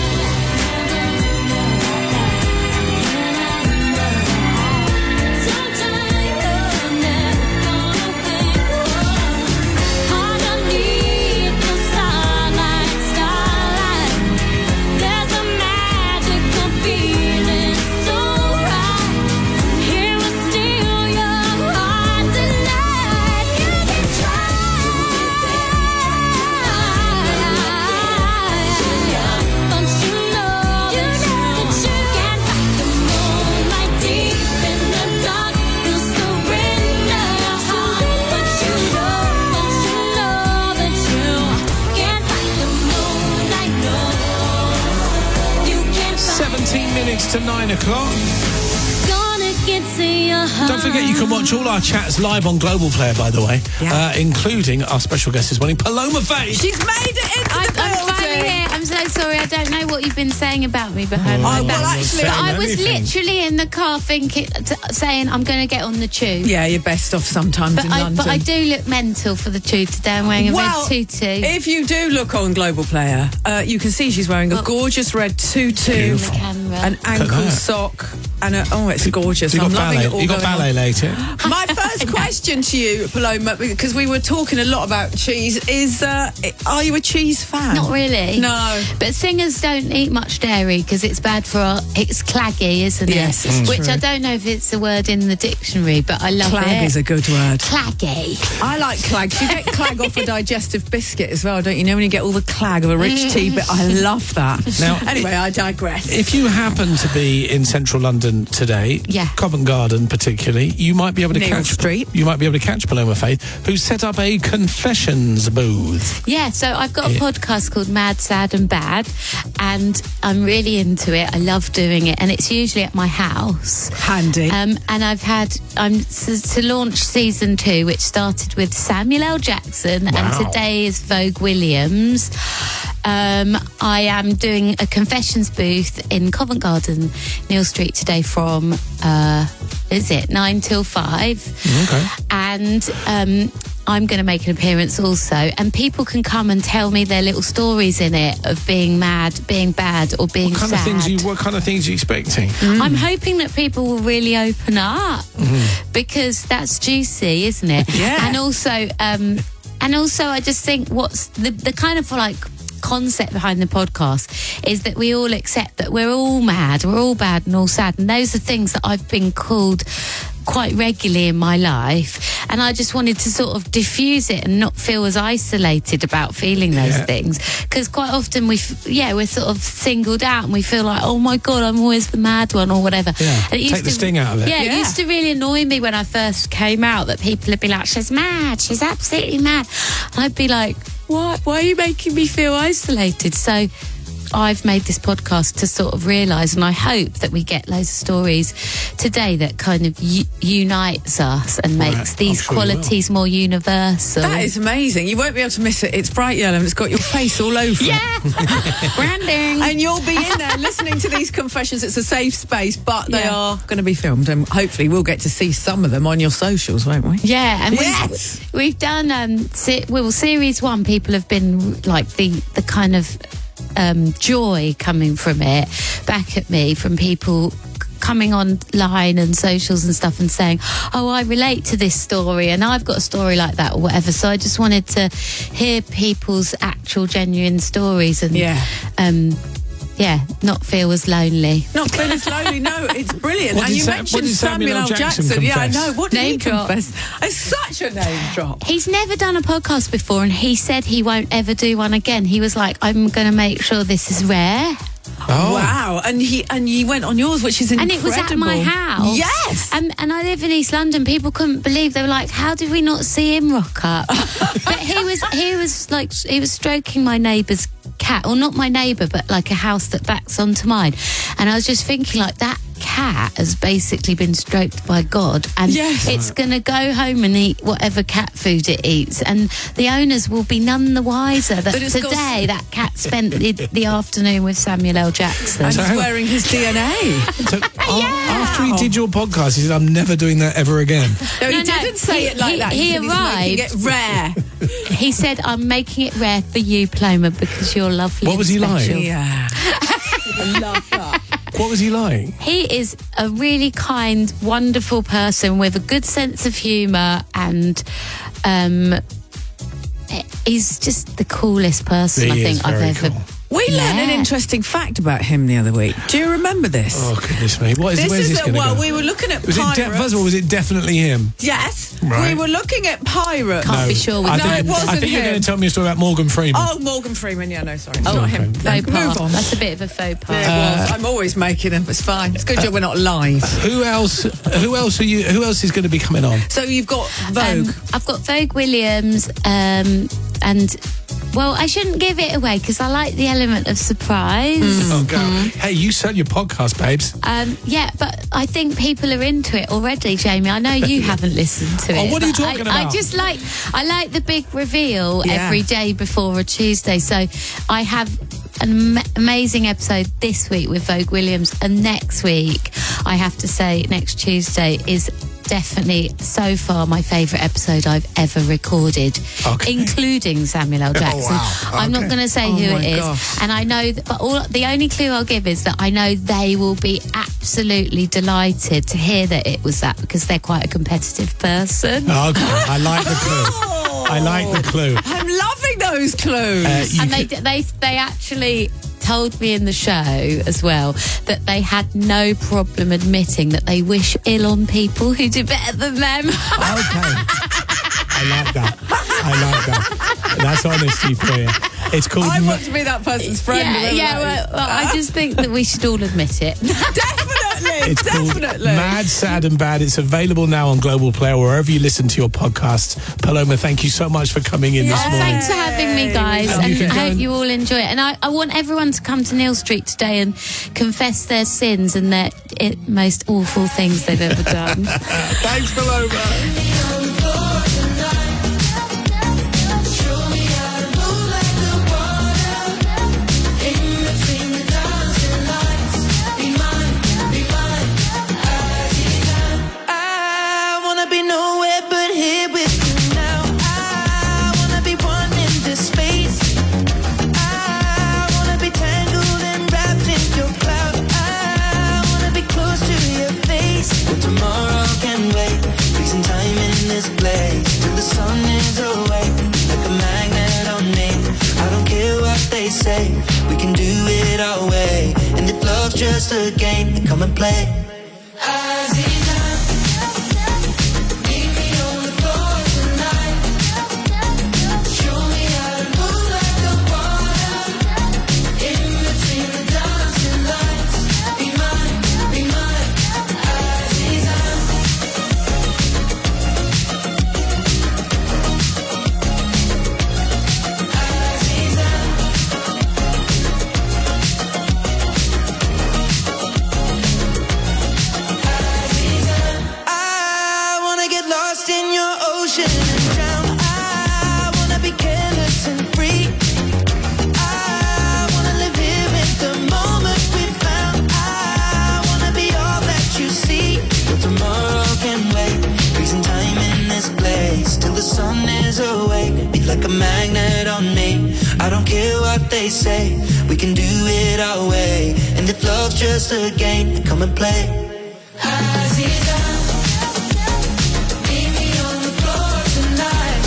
S8: Underneath the starlight, starlight, there's a magical feeling so right. Here will steal your heart tonight. You can try, but you know that you can't fight the moonlight deep in the dark. You'll surrender your heart, but you know, but you know that you can't fight the moonlight. No, you can't fight.
S4: seventeen minutes to nine o'clock.
S8: Gonna get to your heart.
S4: Don't forget you can watch all our chats live on Global Player, by the way, uh, including our special guest this morning, Paloma Faith.
S9: She's made it into
S3: I'm,
S9: the
S3: I'm
S9: building.
S3: finally here. I'm so sorry. I don't know what you've been saying about me behind my
S9: Oh,
S3: back.
S9: well, actually,
S3: but I was
S4: anything.
S3: literally in the car thinking, t- saying I'm going to get on the tube.
S9: Yeah, you're best off sometimes
S3: But
S9: in
S3: I,
S9: London.
S3: but I do look mental for the tube today. I'm wearing a
S9: Well,
S3: red tutu.
S9: If you do look on Global Player, uh, you can see she's wearing a gorgeous red tutu,
S4: Beautiful.
S3: Camera.
S9: an ankle
S4: that.
S9: sock, and a, oh, it's gorgeous.
S4: You
S9: I'm
S4: got
S9: loving
S4: ballet,
S9: it all
S4: you got
S9: going on.
S4: ballet later.
S9: My first question to you, Paloma, because we were talking a lot about cheese, is uh, are you a cheese fan?
S3: Not really.
S9: No.
S3: But singers don't eat much dairy because it's bad for our... It's claggy, isn't it?
S9: Yes, it's
S3: Which
S9: true.
S3: I don't know if it's a word in the dictionary, but I love
S9: Clag
S3: it.
S9: is a good word.
S3: Claggy.
S9: I like clags. You get clag off a digestive biscuit as well, don't you? You know when you get all the clag of a rich tea bit? I love that.
S4: Now,
S9: anyway, I digress.
S4: If you happen to be in central London today,
S3: Yeah.
S4: Covent Garden particularly, you might be able to
S9: Neil
S4: catch
S9: Street.
S4: You might be able to catch Paloma Faith, who's set up a confessions booth.
S3: Yeah, so I've got a
S4: Yeah.
S3: podcast called Mad, Sad and Bad, and I'm really into it. I love doing it, and it's usually at my house.
S9: Handy.
S3: Um, and I've had, I'm to, to launch season two, which started with Samuel L. Jackson,
S4: Wow.
S3: and today is Vogue Williams. Um, I am doing a confessions booth in Covent Garden, Neil Street today from, uh, is it nine till five?
S4: Okay.
S3: And um, I'm going to make an appearance also, and people can come and tell me their little stories in it of being mad, being bad, or being
S4: What kind
S3: sad.
S4: of things? You, what kind of things are you expecting?
S3: I'm hoping that people will really open up because that's juicy, isn't it?
S9: Yeah.
S3: And also, um, and also, I just think what's the the kind of like concept behind the podcast is that we all accept that we're all mad, we're all bad and all sad, and those are things that I've been called quite regularly in my life, and I just wanted to sort of diffuse it and not feel as isolated about feeling those
S4: Yeah.
S3: things, because quite often we f- yeah we're sort of singled out and we feel like, oh my god, I'm always the mad one or whatever.
S4: Yeah,
S3: And it used
S4: take the
S3: to-
S4: sting out of it.
S3: yeah,
S9: Yeah.
S3: it used to really annoy me when I first came out that people would be like, she's mad, she's absolutely mad, and I'd be like, why why are you making me feel isolated? So I've made this podcast to sort of realise, and I hope that we get loads of stories today that kind of u- unites us and makes
S4: Right,
S3: these
S4: I'm sure you will.
S3: qualities more universal.
S9: That is amazing. You won't be able to miss it. It's bright yellow and it's got your face all over it.
S3: yeah, branding.
S9: And you'll be in there listening to these confessions. It's a safe space, but they
S3: Yeah.
S9: are going to be filmed, and hopefully we'll get to see some of them on your socials, won't we?
S3: Yeah, and
S9: Yes!
S3: we've, we've done um, se- well, series one. People have been like the the kind of um, joy coming from it back at me from people c- coming online and socials and stuff and saying, oh, I relate to this story and I've got a story like that or whatever. So I just wanted to hear people's actual genuine stories and
S9: Yeah.
S3: um yeah, not feel as lonely.
S9: Not feel as lonely. No, it's brilliant.
S4: What
S9: and
S4: did
S9: you
S4: Sa-
S9: mentioned
S4: what did Samuel L. Jackson
S9: Yeah, I
S4: confess?
S9: know. What did
S3: Name
S9: he
S3: drop.
S9: confess? It's such a name drop.
S3: He's never done a podcast before, and he said he won't ever do one again. He was like, I'm going to make sure this is rare.
S4: Oh.
S9: Wow. And he and you went on yours, which is incredible.
S3: And it was at my house.
S9: Yes.
S3: Um, and I live in East London. People couldn't believe. They were like, how did we not see him rock up? But he was, he was like, he was stroking my neighbour's cat, or not my neighbour, but like a house that backs onto mine. And I was just thinking, like, that cat has basically been stroked by God, and
S9: Yes.
S3: it's going to go home and eat whatever cat food it eats, and the owners will be none the wiser that
S9: But it's got-
S3: today that cat spent the, the afternoon with Samuel L. Jackson.
S9: And
S4: So
S9: he's
S4: hang on.
S9: wearing his D N A.
S4: So, a- after he did your podcast, he said, I'm never doing that ever again.
S9: No, he
S3: No, no,
S9: didn't say
S3: he-
S9: it like
S3: he-
S9: that.
S3: he
S9: said he's making it rare.
S3: He said, I'm making it rare for you, Paloma, because you're lovely.
S4: What was
S3: and
S4: he like?
S3: special."
S9: Yeah. I love that.
S4: What was he like?
S3: He is a really kind, wonderful person with a good sense of humour, and um, he's just the coolest person
S4: He
S3: I
S4: is
S3: think I've
S4: very
S3: ever.
S4: cool.
S9: We learned an
S3: Yeah.
S9: interesting fact about him the other week. Do you remember this?
S4: Oh, goodness me. What is,
S9: this
S4: where's
S9: is
S4: this
S9: a,
S4: going to
S9: well,
S4: go?
S9: we were looking at
S4: was it
S9: pirates.
S4: de- first of all, was it definitely him?
S9: Yes.
S4: Right.
S9: We were looking at pirates.
S3: Can't be sure.
S4: I
S3: No,
S4: think,
S9: it wasn't
S4: I think you're
S9: him.
S4: going to tell me a story about Morgan Freeman.
S9: Oh, Morgan Freeman. Yeah, no, sorry. It's
S3: Oh,
S9: not him.
S3: faux
S9: No,
S3: pas.
S9: move on.
S3: That's a bit of a faux pas.
S9: Yeah, it was. I'm always making them. It's fine. It's good job we're not live.
S4: Who else? Who else are you? Who else is going to be coming on?
S9: So you've got Vogue.
S3: Um, I've got Vogue Williams, um, and well, I shouldn't give it away because I like the element of surprise.
S4: Oh, God. Hey, you sell your podcast, babes.
S3: Um, yeah, but I think people are into it already, Jamie. I know you haven't listened to
S4: Oh,
S3: it.
S4: what are you
S3: but
S4: talking
S3: I,
S4: about?
S3: I just like I like the big reveal
S9: Yeah.
S3: every day before a Tuesday. So I have an am- amazing episode this week with Vogue Williams, and next week, I have to say, next Tuesday is definitely so far my favourite episode I've ever recorded,
S4: Okay.
S3: including Samuel L. Jackson.
S4: wow.
S3: I'm not
S4: Okay.
S3: going to say
S9: Oh
S3: who
S9: my
S3: it is,
S9: gosh.
S3: and I know that, but all the only clue I'll give is that I know they will be absolutely delighted to hear that it was that, because they're quite a competitive person.
S4: Okay, I like the clue. I like the clue.
S9: I'm loving those clues.
S4: Uh, you
S3: And they,
S4: could-
S3: they they actually told me in the show as well that they had no problem admitting that they wish ill on people who do better than them.
S4: Okay. I like that. I like that. That's honesty for you. It's called.
S9: I
S4: ma-
S9: want to be that person's friend.
S3: yeah,
S9: whoever
S3: yeah.
S9: that
S3: Well,
S9: is.
S3: well, I just think that we should all admit it.
S9: Definitely,
S4: It's called
S9: definitely.
S4: Mad, Sad and Bad. It's available now on Global Player, wherever you listen to your podcasts. Paloma, thank you so much for coming in this
S3: Oh,
S4: morning.
S3: thanks for having me, guys.
S4: And
S3: And
S4: you can
S3: I
S4: go
S3: hope
S4: and-
S3: you all enjoy it. And I, I want everyone to come to Neal Street today and confess their sins and their it, most awful things they've ever done.
S4: Thanks, Paloma.
S19: I wanna be nowhere but here with you now. I wanna be one in this space. I wanna be tangled and wrapped in your cloud. I wanna be close to your face. But tomorrow can wait. Freezing time in this place till the sun is away. Like a magnet on me. I don't care what they say. We can do it our way. And if love's just a game, then come and play. Aziza, meet me on the floor tonight. Show me how to move like the water. In between the dancing lights. Be mine, be mine, Aziza. I wanna get lost in your ocean and drown. I wanna be careless and free. I wanna live here in the moment we found. I wanna be all that you see. But tomorrow can wait. Freezing time in this place till the sun is awake. Be like a magnet on me. I don't care what they say. We can do it our way. And if love's just a game, then come and play. Aziza, meet me on the floor tonight.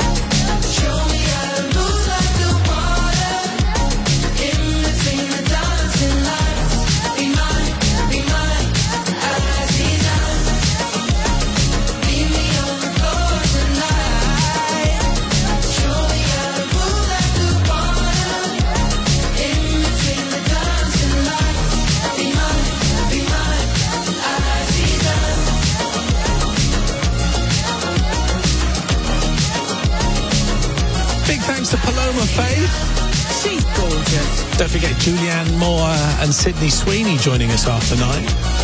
S19: Show me how to move like the water. In between the dancing
S4: Don't forget Julianne Moore and Sydney Sweeney joining us after nine.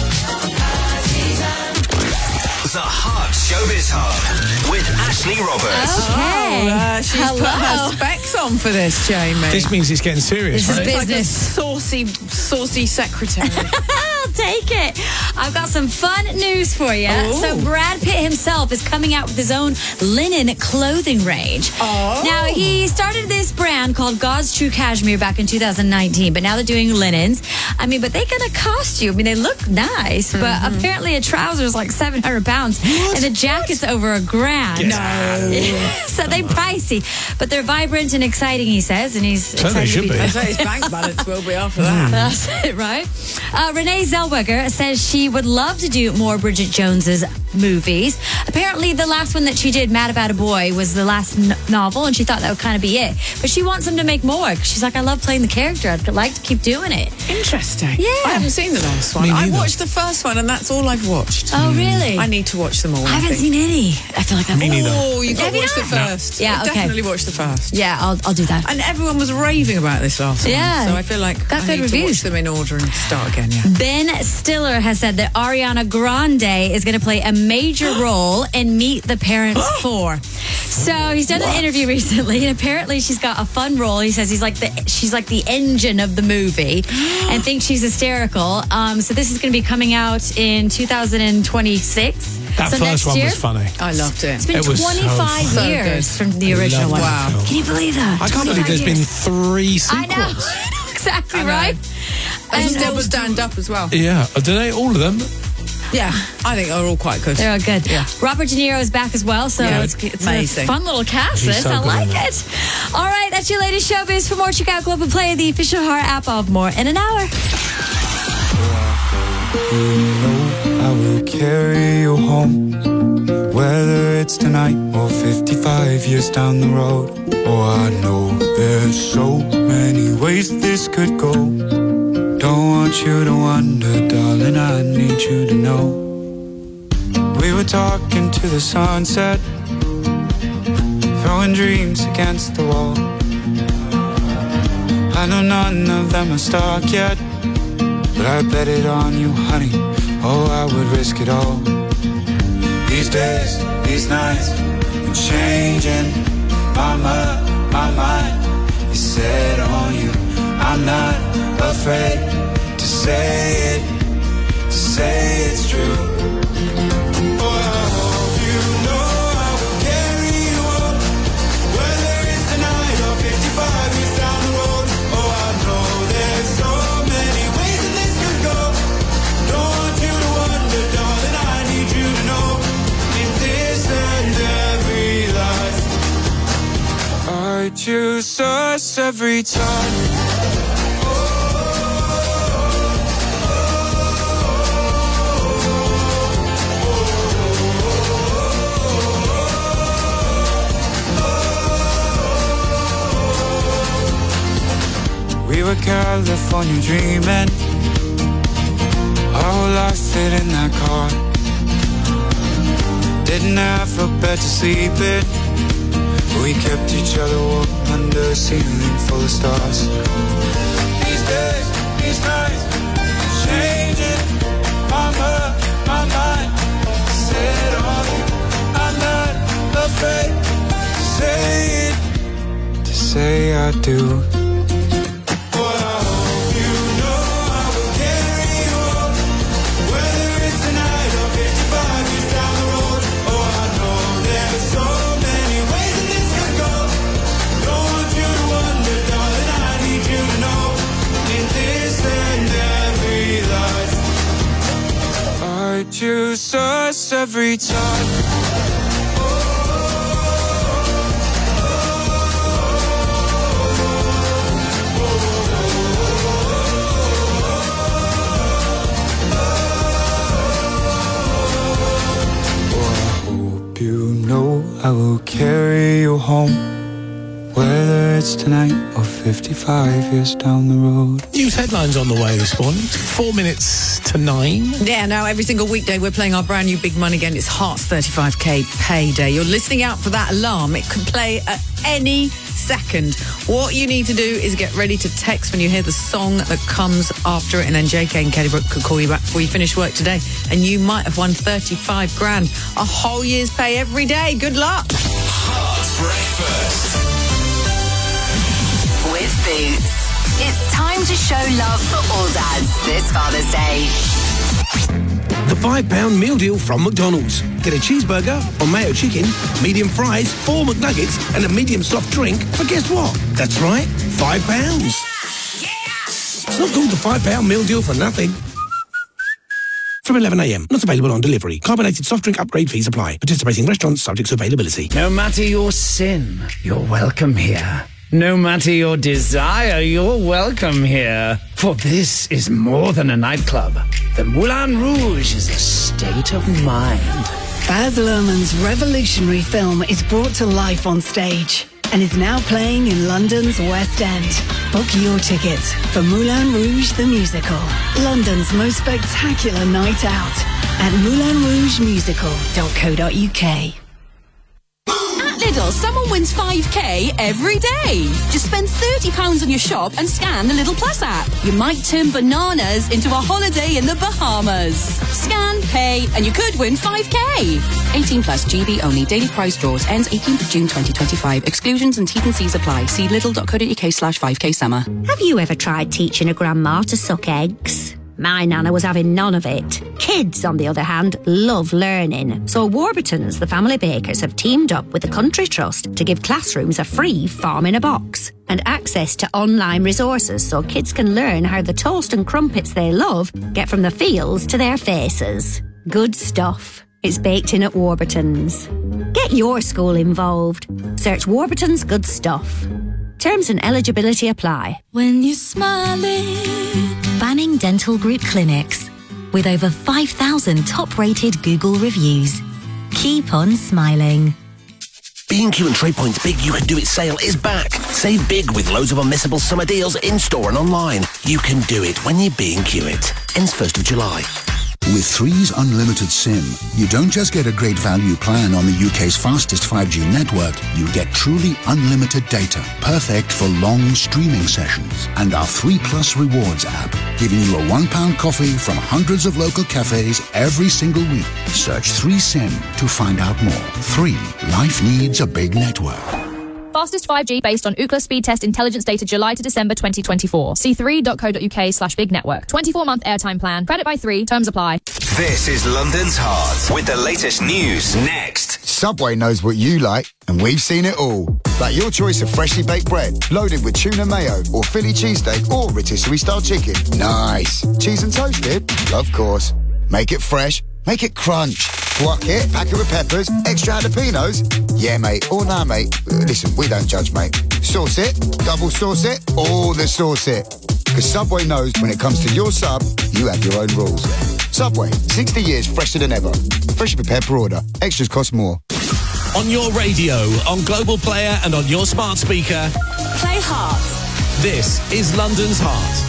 S2: The Hot Showbiz Hub with Ashley Roberts.
S9: Okay. Oh, uh, she's
S3: Hello.
S9: put her specs on for this, Jamie.
S4: This means it's getting serious,
S3: This is
S4: right?
S9: Like a
S3: business.
S9: saucy, saucy secretary.
S3: I'll take it. I've got some fun news for you.
S9: Ooh.
S3: So Brad Pitt himself is coming out with his own linen clothing range.
S9: Oh.
S3: Now, he started this brand called God's True Cashmere back in two thousand nineteen, but now they're doing linens. I mean, but they're going to cost you. I mean, they look nice, but
S9: Mm-hmm.
S3: apparently a trouser is like seven hundred pounds and the jacket's over a grand.
S4: No.
S3: So they're pricey, but they're vibrant and exciting, he says, and he's
S4: So
S3: excited
S4: they
S3: to
S4: should
S3: be
S4: be.
S9: I say his bank balance will be after that.
S3: That's it, right? Uh, Renee Zellweger says she would love to do more Bridget Jones's movies. Apparently, the last one that she did, Mad About a Boy, was the last n- novel, and she thought that would kind of be it. But she wants them to make more, 'cause she's like, I love playing the character. I'd like to keep doing it.
S9: Interesting.
S3: Yeah.
S9: I haven't seen the last one.
S4: Me
S9: I
S4: neither.
S9: watched the first one, and that's all I've watched.
S3: Oh, really?
S9: I need to watch them all.
S3: I haven't
S9: think.
S3: seen any. I feel like that's
S4: Me neither.
S9: Oh, you got
S3: Have
S9: to
S3: you
S9: watch the
S3: not?
S9: first.
S3: Yeah, okay.
S9: Definitely watch the first.
S3: Yeah, I'll, I'll do that.
S9: And everyone was raving about this last
S3: Yeah.
S9: one. So I feel like
S3: Got
S9: I
S3: good
S9: need to watch
S3: reviews.
S9: them in order and start again, yeah.
S3: Ben Stiller has said that Ariana Grande is going to play a major role in Meet the Parents four. So he's done an interview recently, and apparently she's got a fun role. He says he's like the she's like the engine of the movie, and thinks she's hysterical. Um, so this is going to be coming out in two thousand twenty-six.
S4: That
S3: so
S4: first
S3: next
S4: one
S3: year.
S4: was funny.
S9: I loved it.
S3: It's been
S4: It was so
S3: twenty-five
S9: fun.
S3: years
S9: So
S3: from the
S4: I
S3: original
S4: love
S3: one.
S4: that film.
S3: Can you believe that?
S4: I can't believe
S3: twenty-five
S4: there's been
S3: years.
S4: three
S3: I know.
S4: sequels.
S3: Exactly
S9: I know.
S3: right.
S9: And
S3: And
S9: Double Stand Up as well.
S4: Yeah, are they all of them?
S9: Yeah, I think they're all quite good.
S3: They're all good.
S9: Yeah.
S3: Robert De Niro is back as well, so
S9: Yeah,
S3: it's, it's
S9: amazing.
S3: a fun little cast.
S4: He's
S3: This
S4: so
S3: I
S4: good
S3: like
S4: in it.
S3: it. All right, that's your latest showbiz. For more, check out Global Play, the official Heart app of More in an Hour.
S19: I will carry you home, whether it's tonight or fifty-five years down the road. Oh, I know there's so many ways this could go. Don't want you to wonder, darling, I need you to know. We were talking to the sunset, throwing dreams against the wall. I know none of them are stuck yet, but I bet it on you, honey. Oh, I would risk it all. These days, these nights, I'm changing my mind, my mind is set on you. I'm not afraid to say it, to say it's true. Oh, I hope you know I will carry you on, whether it's tonight or fifty-five years down the road. Oh, I know there's so many ways that this could go. Don't want you to wonder, darling, I need you to know. In this and every life, I choose us every time. We were California dreaming, our whole life fit in that car. Didn't have a bed to sleep in, but we kept each other warm under a ceiling full of stars. These days, these nights, changing my mind, my mind set on you. I'm not afraid to say it, to say I do. Choose us every time. Oh, I hope you know I will carry you home, whether it's tonight or fifty-five years down the road.
S4: News headlines on the way this morning. Four minutes to nine.
S9: Yeah, now every single weekday we're playing our brand new Big Money game. It's Hearts thirty-five K Payday. You're listening out for that alarm. It could play at any second. What you need to do is get ready to text when you hear the song that comes after it, and then J K and Kelly Brook could call you back before you finish work today, and you might have won thirty-five grand, a whole year's pay every day. Good luck.
S2: Hard breakfast
S7: with Boots. It's time to show love for all dads this Father's Day.
S1: The five pound meal deal from McDonald's. Get a cheeseburger or mayo chicken, medium fries, four McNuggets, and a medium soft drink for guess what? That's right, five pounds. It's not called the five pound meal deal for nothing. From eleven a m. Not available on delivery. Carbonated soft drink upgrade fees apply. Participating restaurants subject to availability.
S6: No matter your sin, you're welcome here. No matter your desire, you're welcome here. For this is more than a nightclub. The Moulin Rouge is a state of mind.
S10: Baz Luhrmann's revolutionary film is brought to life on stage and is now playing in London's West End. Book your tickets for Moulin Rouge the Musical, London's most spectacular night out at moulin rouge musical dot co dot u k.
S11: Lidl, someone wins five K every day. Just spend thirty pounds on your shop and scan the Lidl Plus app. You might turn bananas into a holiday in the Bahamas. Scan, pay, and you could win five K. eighteen plus, G B only. Daily prize draws. Ends eighteenth of June twenty twenty-five. Exclusions and T's and C's apply. See lidl dot co dot u k slash five K summer.
S13: Have you ever tried teaching a grandma to suck eggs? My nana was having none of it. Kids, on the other hand, love learning. So Warburton's, the family bakers, have teamed up with the Country Trust to give classrooms a free farm in a box and access to online resources so kids can learn how the toast and crumpets they love get from the fields to their faces. Good stuff. It's baked in at Warburton's. Get your school involved. Search Warburton's Good Stuff. Terms and eligibility apply.
S12: When you're smiling.
S13: Banning Dental Group clinics with over five thousand top-rated Google reviews. Keep on smiling.
S1: B and Q and TradePoint's Big You Can Do It sale is back. Save big with loads of unmissable summer deals in-store and online. You can do it when you B and Q it. Ends first of July.
S17: With Three's Unlimited SIM, you don't just get a great value plan on the U K's fastest five G network, you get truly unlimited data, perfect for long streaming sessions. And our three Plus Rewards app, giving you a one pound coffee from hundreds of local cafes every single week. Search three SIM to find out more. three. Life needs a big network.
S14: Fastest five G based on Ookla speed test intelligence data July to December twenty twenty-four. See three dot co dot u k slash big network. twenty-four month airtime plan. Credit by three. Terms apply.
S2: This is London's Heart with the latest news next.
S26: Subway knows what you like, and we've seen it all. Like your choice of freshly baked bread, loaded with tuna mayo, or Philly cheesesteak, or rotisserie style chicken. Nice. Cheese and toasted? Of course. Make it fresh. Make it crunch. Guac it, pack it with peppers, extra jalapenos. Yeah, mate. Or nah, mate. Listen, we don't judge, mate. Sauce it, double sauce it, all the sauce it. Because Subway knows when it comes to your sub, you have your own rules. Subway, sixty years fresher than ever. Freshly prepared per order. Extras cost more.
S4: On your radio, on Global Player, and on your smart speaker.
S11: Play Heart.
S4: This is London's Heart.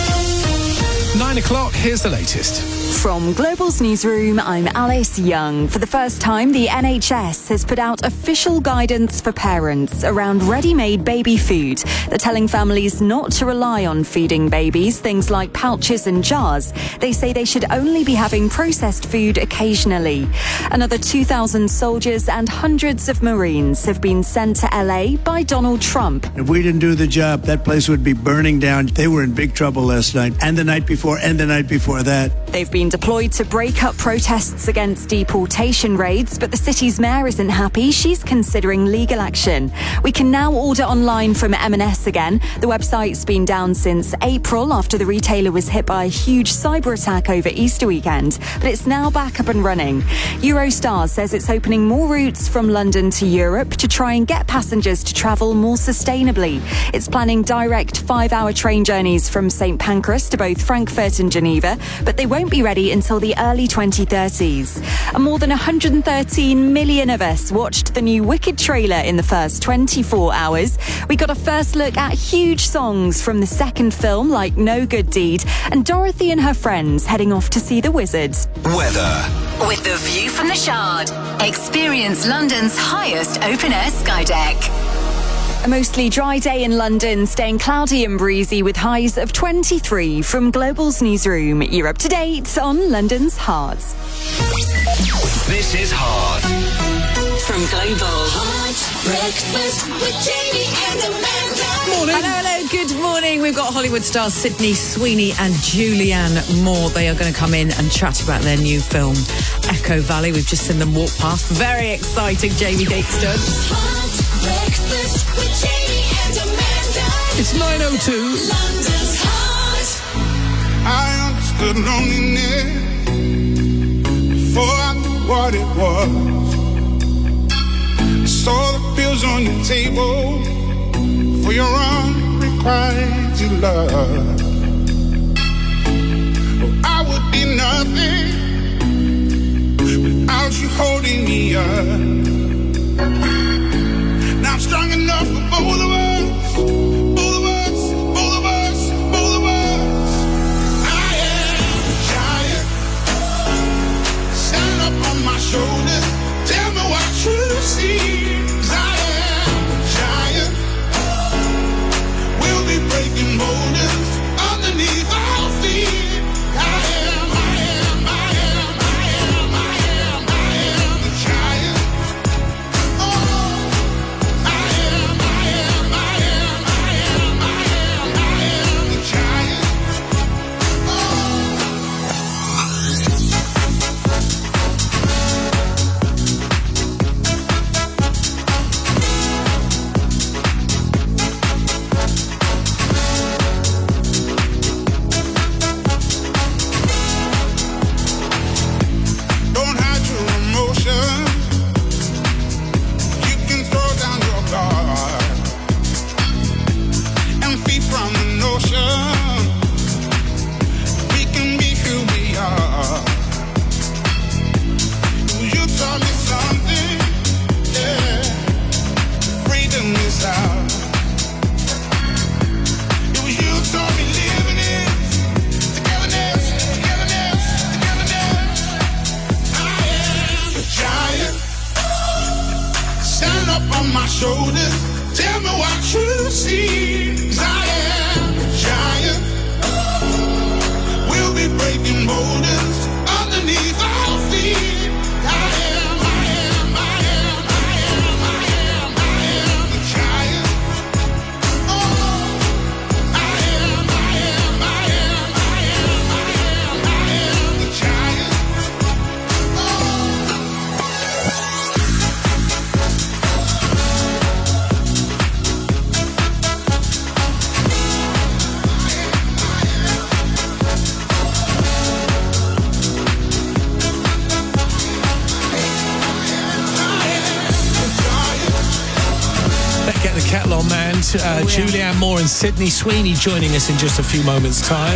S4: Nine o'clock, here's the latest.
S5: From Global's newsroom, I'm Alice Young. For the first time, the N H S has put out official guidance for parents around ready-made baby food. They're telling families not to rely on feeding babies things like pouches and jars. They say they should only be having processed food occasionally. Another two thousand soldiers and hundreds of Marines have been sent to L A by Donald Trump.
S27: If we didn't do the job, that place would be burning down. They were in big trouble last night, and the night before, and the night before that.
S5: They've been deployed to break up protests against deportation raids, but the city's mayor isn't happy. She's considering legal action. We can now order online from M and S again. The website's been down since April after the retailer was hit by a huge cyber attack over Easter weekend, but it's now back up and running. Eurostar says it's opening more routes from London to Europe to try and get passengers to travel more sustainably. It's planning direct five-hour train journeys from Saint Pancras to both Frankfurt and Geneva, but they won't be ready until the early twenty thirties. And more than one hundred thirteen million of us watched the new Wicked trailer in the first twenty-four hours. We got a first look at huge songs from the second film, like No Good Deed, and Dorothy and her friends heading off to see the Wizard.
S2: Weather.
S7: With the view from the Shard, experience London's highest open-air sky deck.
S5: A mostly dry day in London, staying cloudy and breezy with highs of twenty-three. From Global's newsroom, you're up to date on London's Hearts.
S2: This is Hard.
S7: From Global.
S8: Hot breakfast with Jamie and Amanda.
S9: Morning. Hello, hello, good morning. We've got Hollywood stars Sydney Sweeney and Julianne Moore. They are going to come in and chat about their new film, Echo Valley. We've just seen them walk past. Very exciting, Jamie Deakston.
S8: Hot breakfast with Jamie and Amanda.
S4: It's nine oh two.
S8: London's Heart.
S15: I understood loneliness before I knew what it was. I saw the pills on your table for your unrequited love. Oh, I would be nothing without you holding me up. Now I'm strong enough for both of us, both of us, both of us, both of us. I am a giant. Stand up on my shoulders. Tell me what you see. 'Cause I am a giant. We'll be breaking boulders underneath our feet. I am, I am, I am, I am, I am, I am a giant. Oh, I am, I am, I am, I am, I am, I am a giant. Don't hide your emotion. You can throw down your guard and feed from the notion. We can be who we are. You taught me something, yeah. Freedom is ours. It was you taught me living it. Togetherness, togetherness, togetherness. I am a giant. Stand up on my shoulders. Tell me what you see. 'Cause I am a giant. We'll be breaking boulders underneath our feet. I am, I am, I am, I am, I am, I am a giant. Oh, I am, I am, I am, I am, I am, I am a giant.
S4: Let's get the kettle on, man. Uh,
S9: Oh, yeah.
S4: Julianne Moore and Sydney Sweeney joining us in just a few moments' time.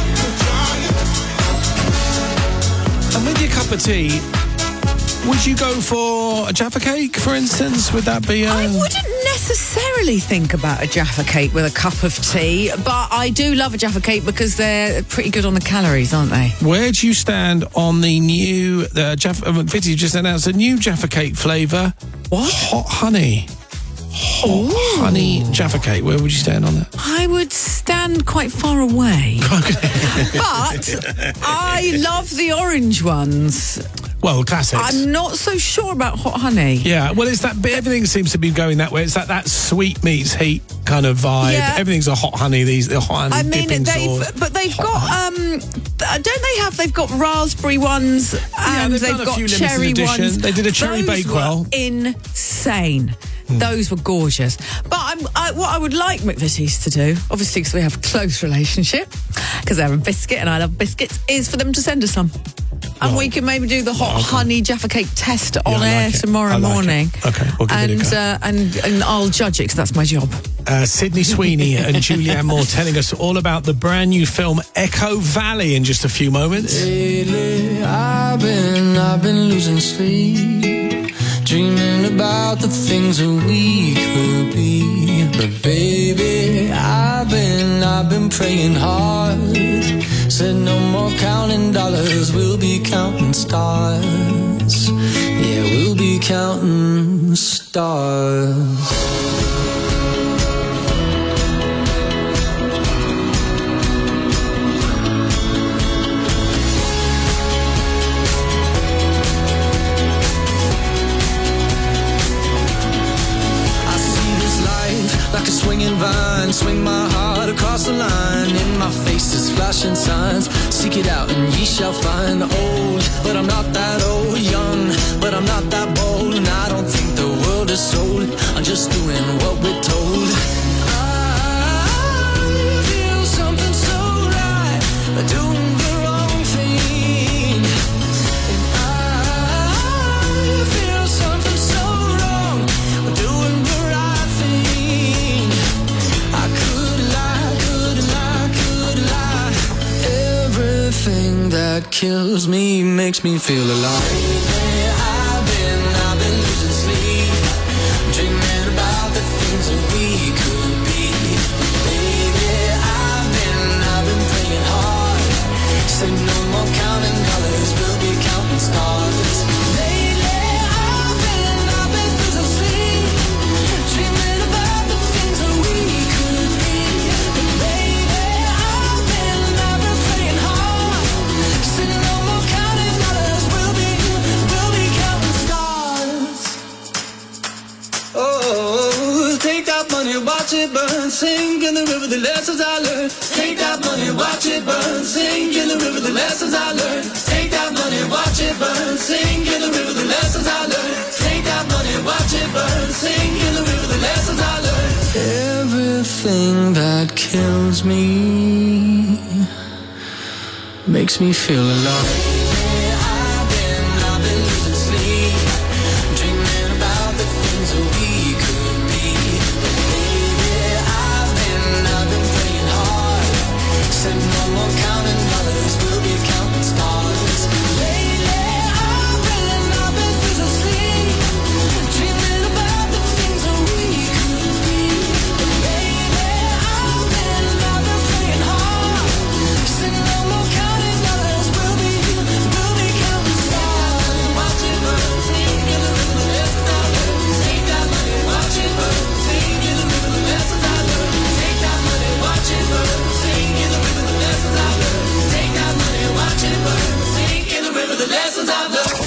S4: And with your cup of tea, would you go for a Jaffa cake, for instance? Would that be? Uh...
S9: I wouldn't necessarily think about a Jaffa cake with a cup of tea, but I do love a Jaffa cake because they're pretty good on the calories, aren't they?
S4: Where do you stand on the new uh, Jaffa? Uh, McVitie just announced a new Jaffa cake flavour.
S9: What?
S4: Hot honey. Hot honey Jaffa cake. Where would you stand on that?
S9: I would stand quite far away. But I love the orange ones.
S4: Well, classics.
S9: I'm not so sure about hot honey.
S4: Yeah, well, it's that. Everything seems to be going that way. It's like that sweet meets heat kind of vibe.
S9: Yeah.
S4: Everything's a hot honey. These the hot honey
S9: I mean,
S4: dipping
S9: they've
S4: sauce.
S9: but they've got um, don't they have? They've got raspberry ones and
S4: they've
S9: they've
S4: done a
S9: got
S4: few limited
S9: cherry
S4: edition.
S9: ones.
S4: They did a cherry
S9: Those
S4: bakewell.
S9: were insane. Those were gorgeous. But I'm, I, what I would like McVitie's to do, obviously because we have a close relationship, because they're a biscuit and I love biscuits, is for them to send us some. And we can maybe do the hot
S4: okay.
S9: honey Jaffa cake test on
S4: I like
S9: air
S4: it.
S9: tomorrow
S4: I like
S9: morning.
S4: it. Okay, we'll give it a
S9: and,
S4: go.
S9: uh, and and I'll judge it because that's my job.
S4: Uh, Sydney Sweeney and Julianne Moore telling us all about the brand new film Echo Valley in just a few moments.
S19: Lately, I've been, I've been losing sleep, dreaming about the things that we could be. But baby, I've been, I've been praying hard. Said no more counting dollars, we'll be counting stars. Yeah, we'll be counting stars. flashing signs. Seek it out and ye shall find. Old, but I'm not that old. Young, but I'm not that bold. And I don't think the world is sold. I'm just doing what we're told. I feel something so right, doing the wrong thing. And I feel something so wrong, doing the right thing. I could lie, could lie, could lie. Everything that kills me makes me feel alive. I've been, I've been losing sleep, dreaming about the things that we could be. Baby, I've been, I've been praying hard. Say no more counting dollars, we'll be counting stars. Lately, I've been, I've been losing sleep, dreaming about the things that we could be. Baby, I've been, I've been praying hard. Say no more counting dollars, we'll be, we'll be counting stars. Oh, take that money, watch it burn, sink in the river, the lessons I learned. Take that money, watch it burn, sink in the river, the lessons I learned. Take that money, watch it burn, sink in the river, the lessons I learned. Take that money, watch it burn, sink in the river, the lessons I learned. Everything that kills me makes me feel alive. I've been, I've been losing sleep, dreaming about the things that we could be. Baby, I've been, I've been praying hard. Said no more counting dollars, we'll be counting stars. Lately, I've been, I've been losing sleep, dreaming about the things that we could be. Baby, I've been, I've been praying hard. Said no more counting dollars, we'll be, we'll be counting stars. Watch it burn, sink in the river, the lessons I learned. Take that money, watch it burn, sink in the river, the lessons I learned. Take that money, watch it burn, sink in the river, the lessons I learned. Take that money, watch it burn, sink in the river, the lessons I learned.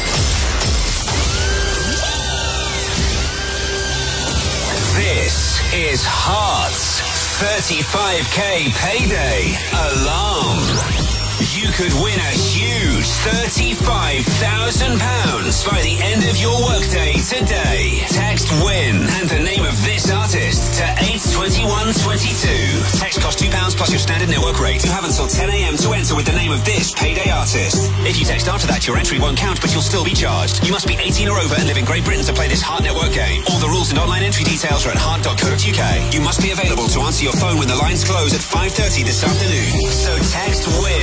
S2: This is Hearts thirty-five K Payday Alarm. You could win a huge thirty-five thousand pounds by the end of your workday today. Text WIN and the name of this artist to eight two one two two. Text costs two pounds plus your standard network rate. You have until ten a.m. to enter with the name of this payday artist. If you text after that, your entry won't count, but you'll still be charged. You must be eighteen or over and live in Great Britain to play this Heart Network game. All the rules and online entry details are at heart dot co dot uk. You must be available to answer your phone when the lines close at five thirty this afternoon. So text WIN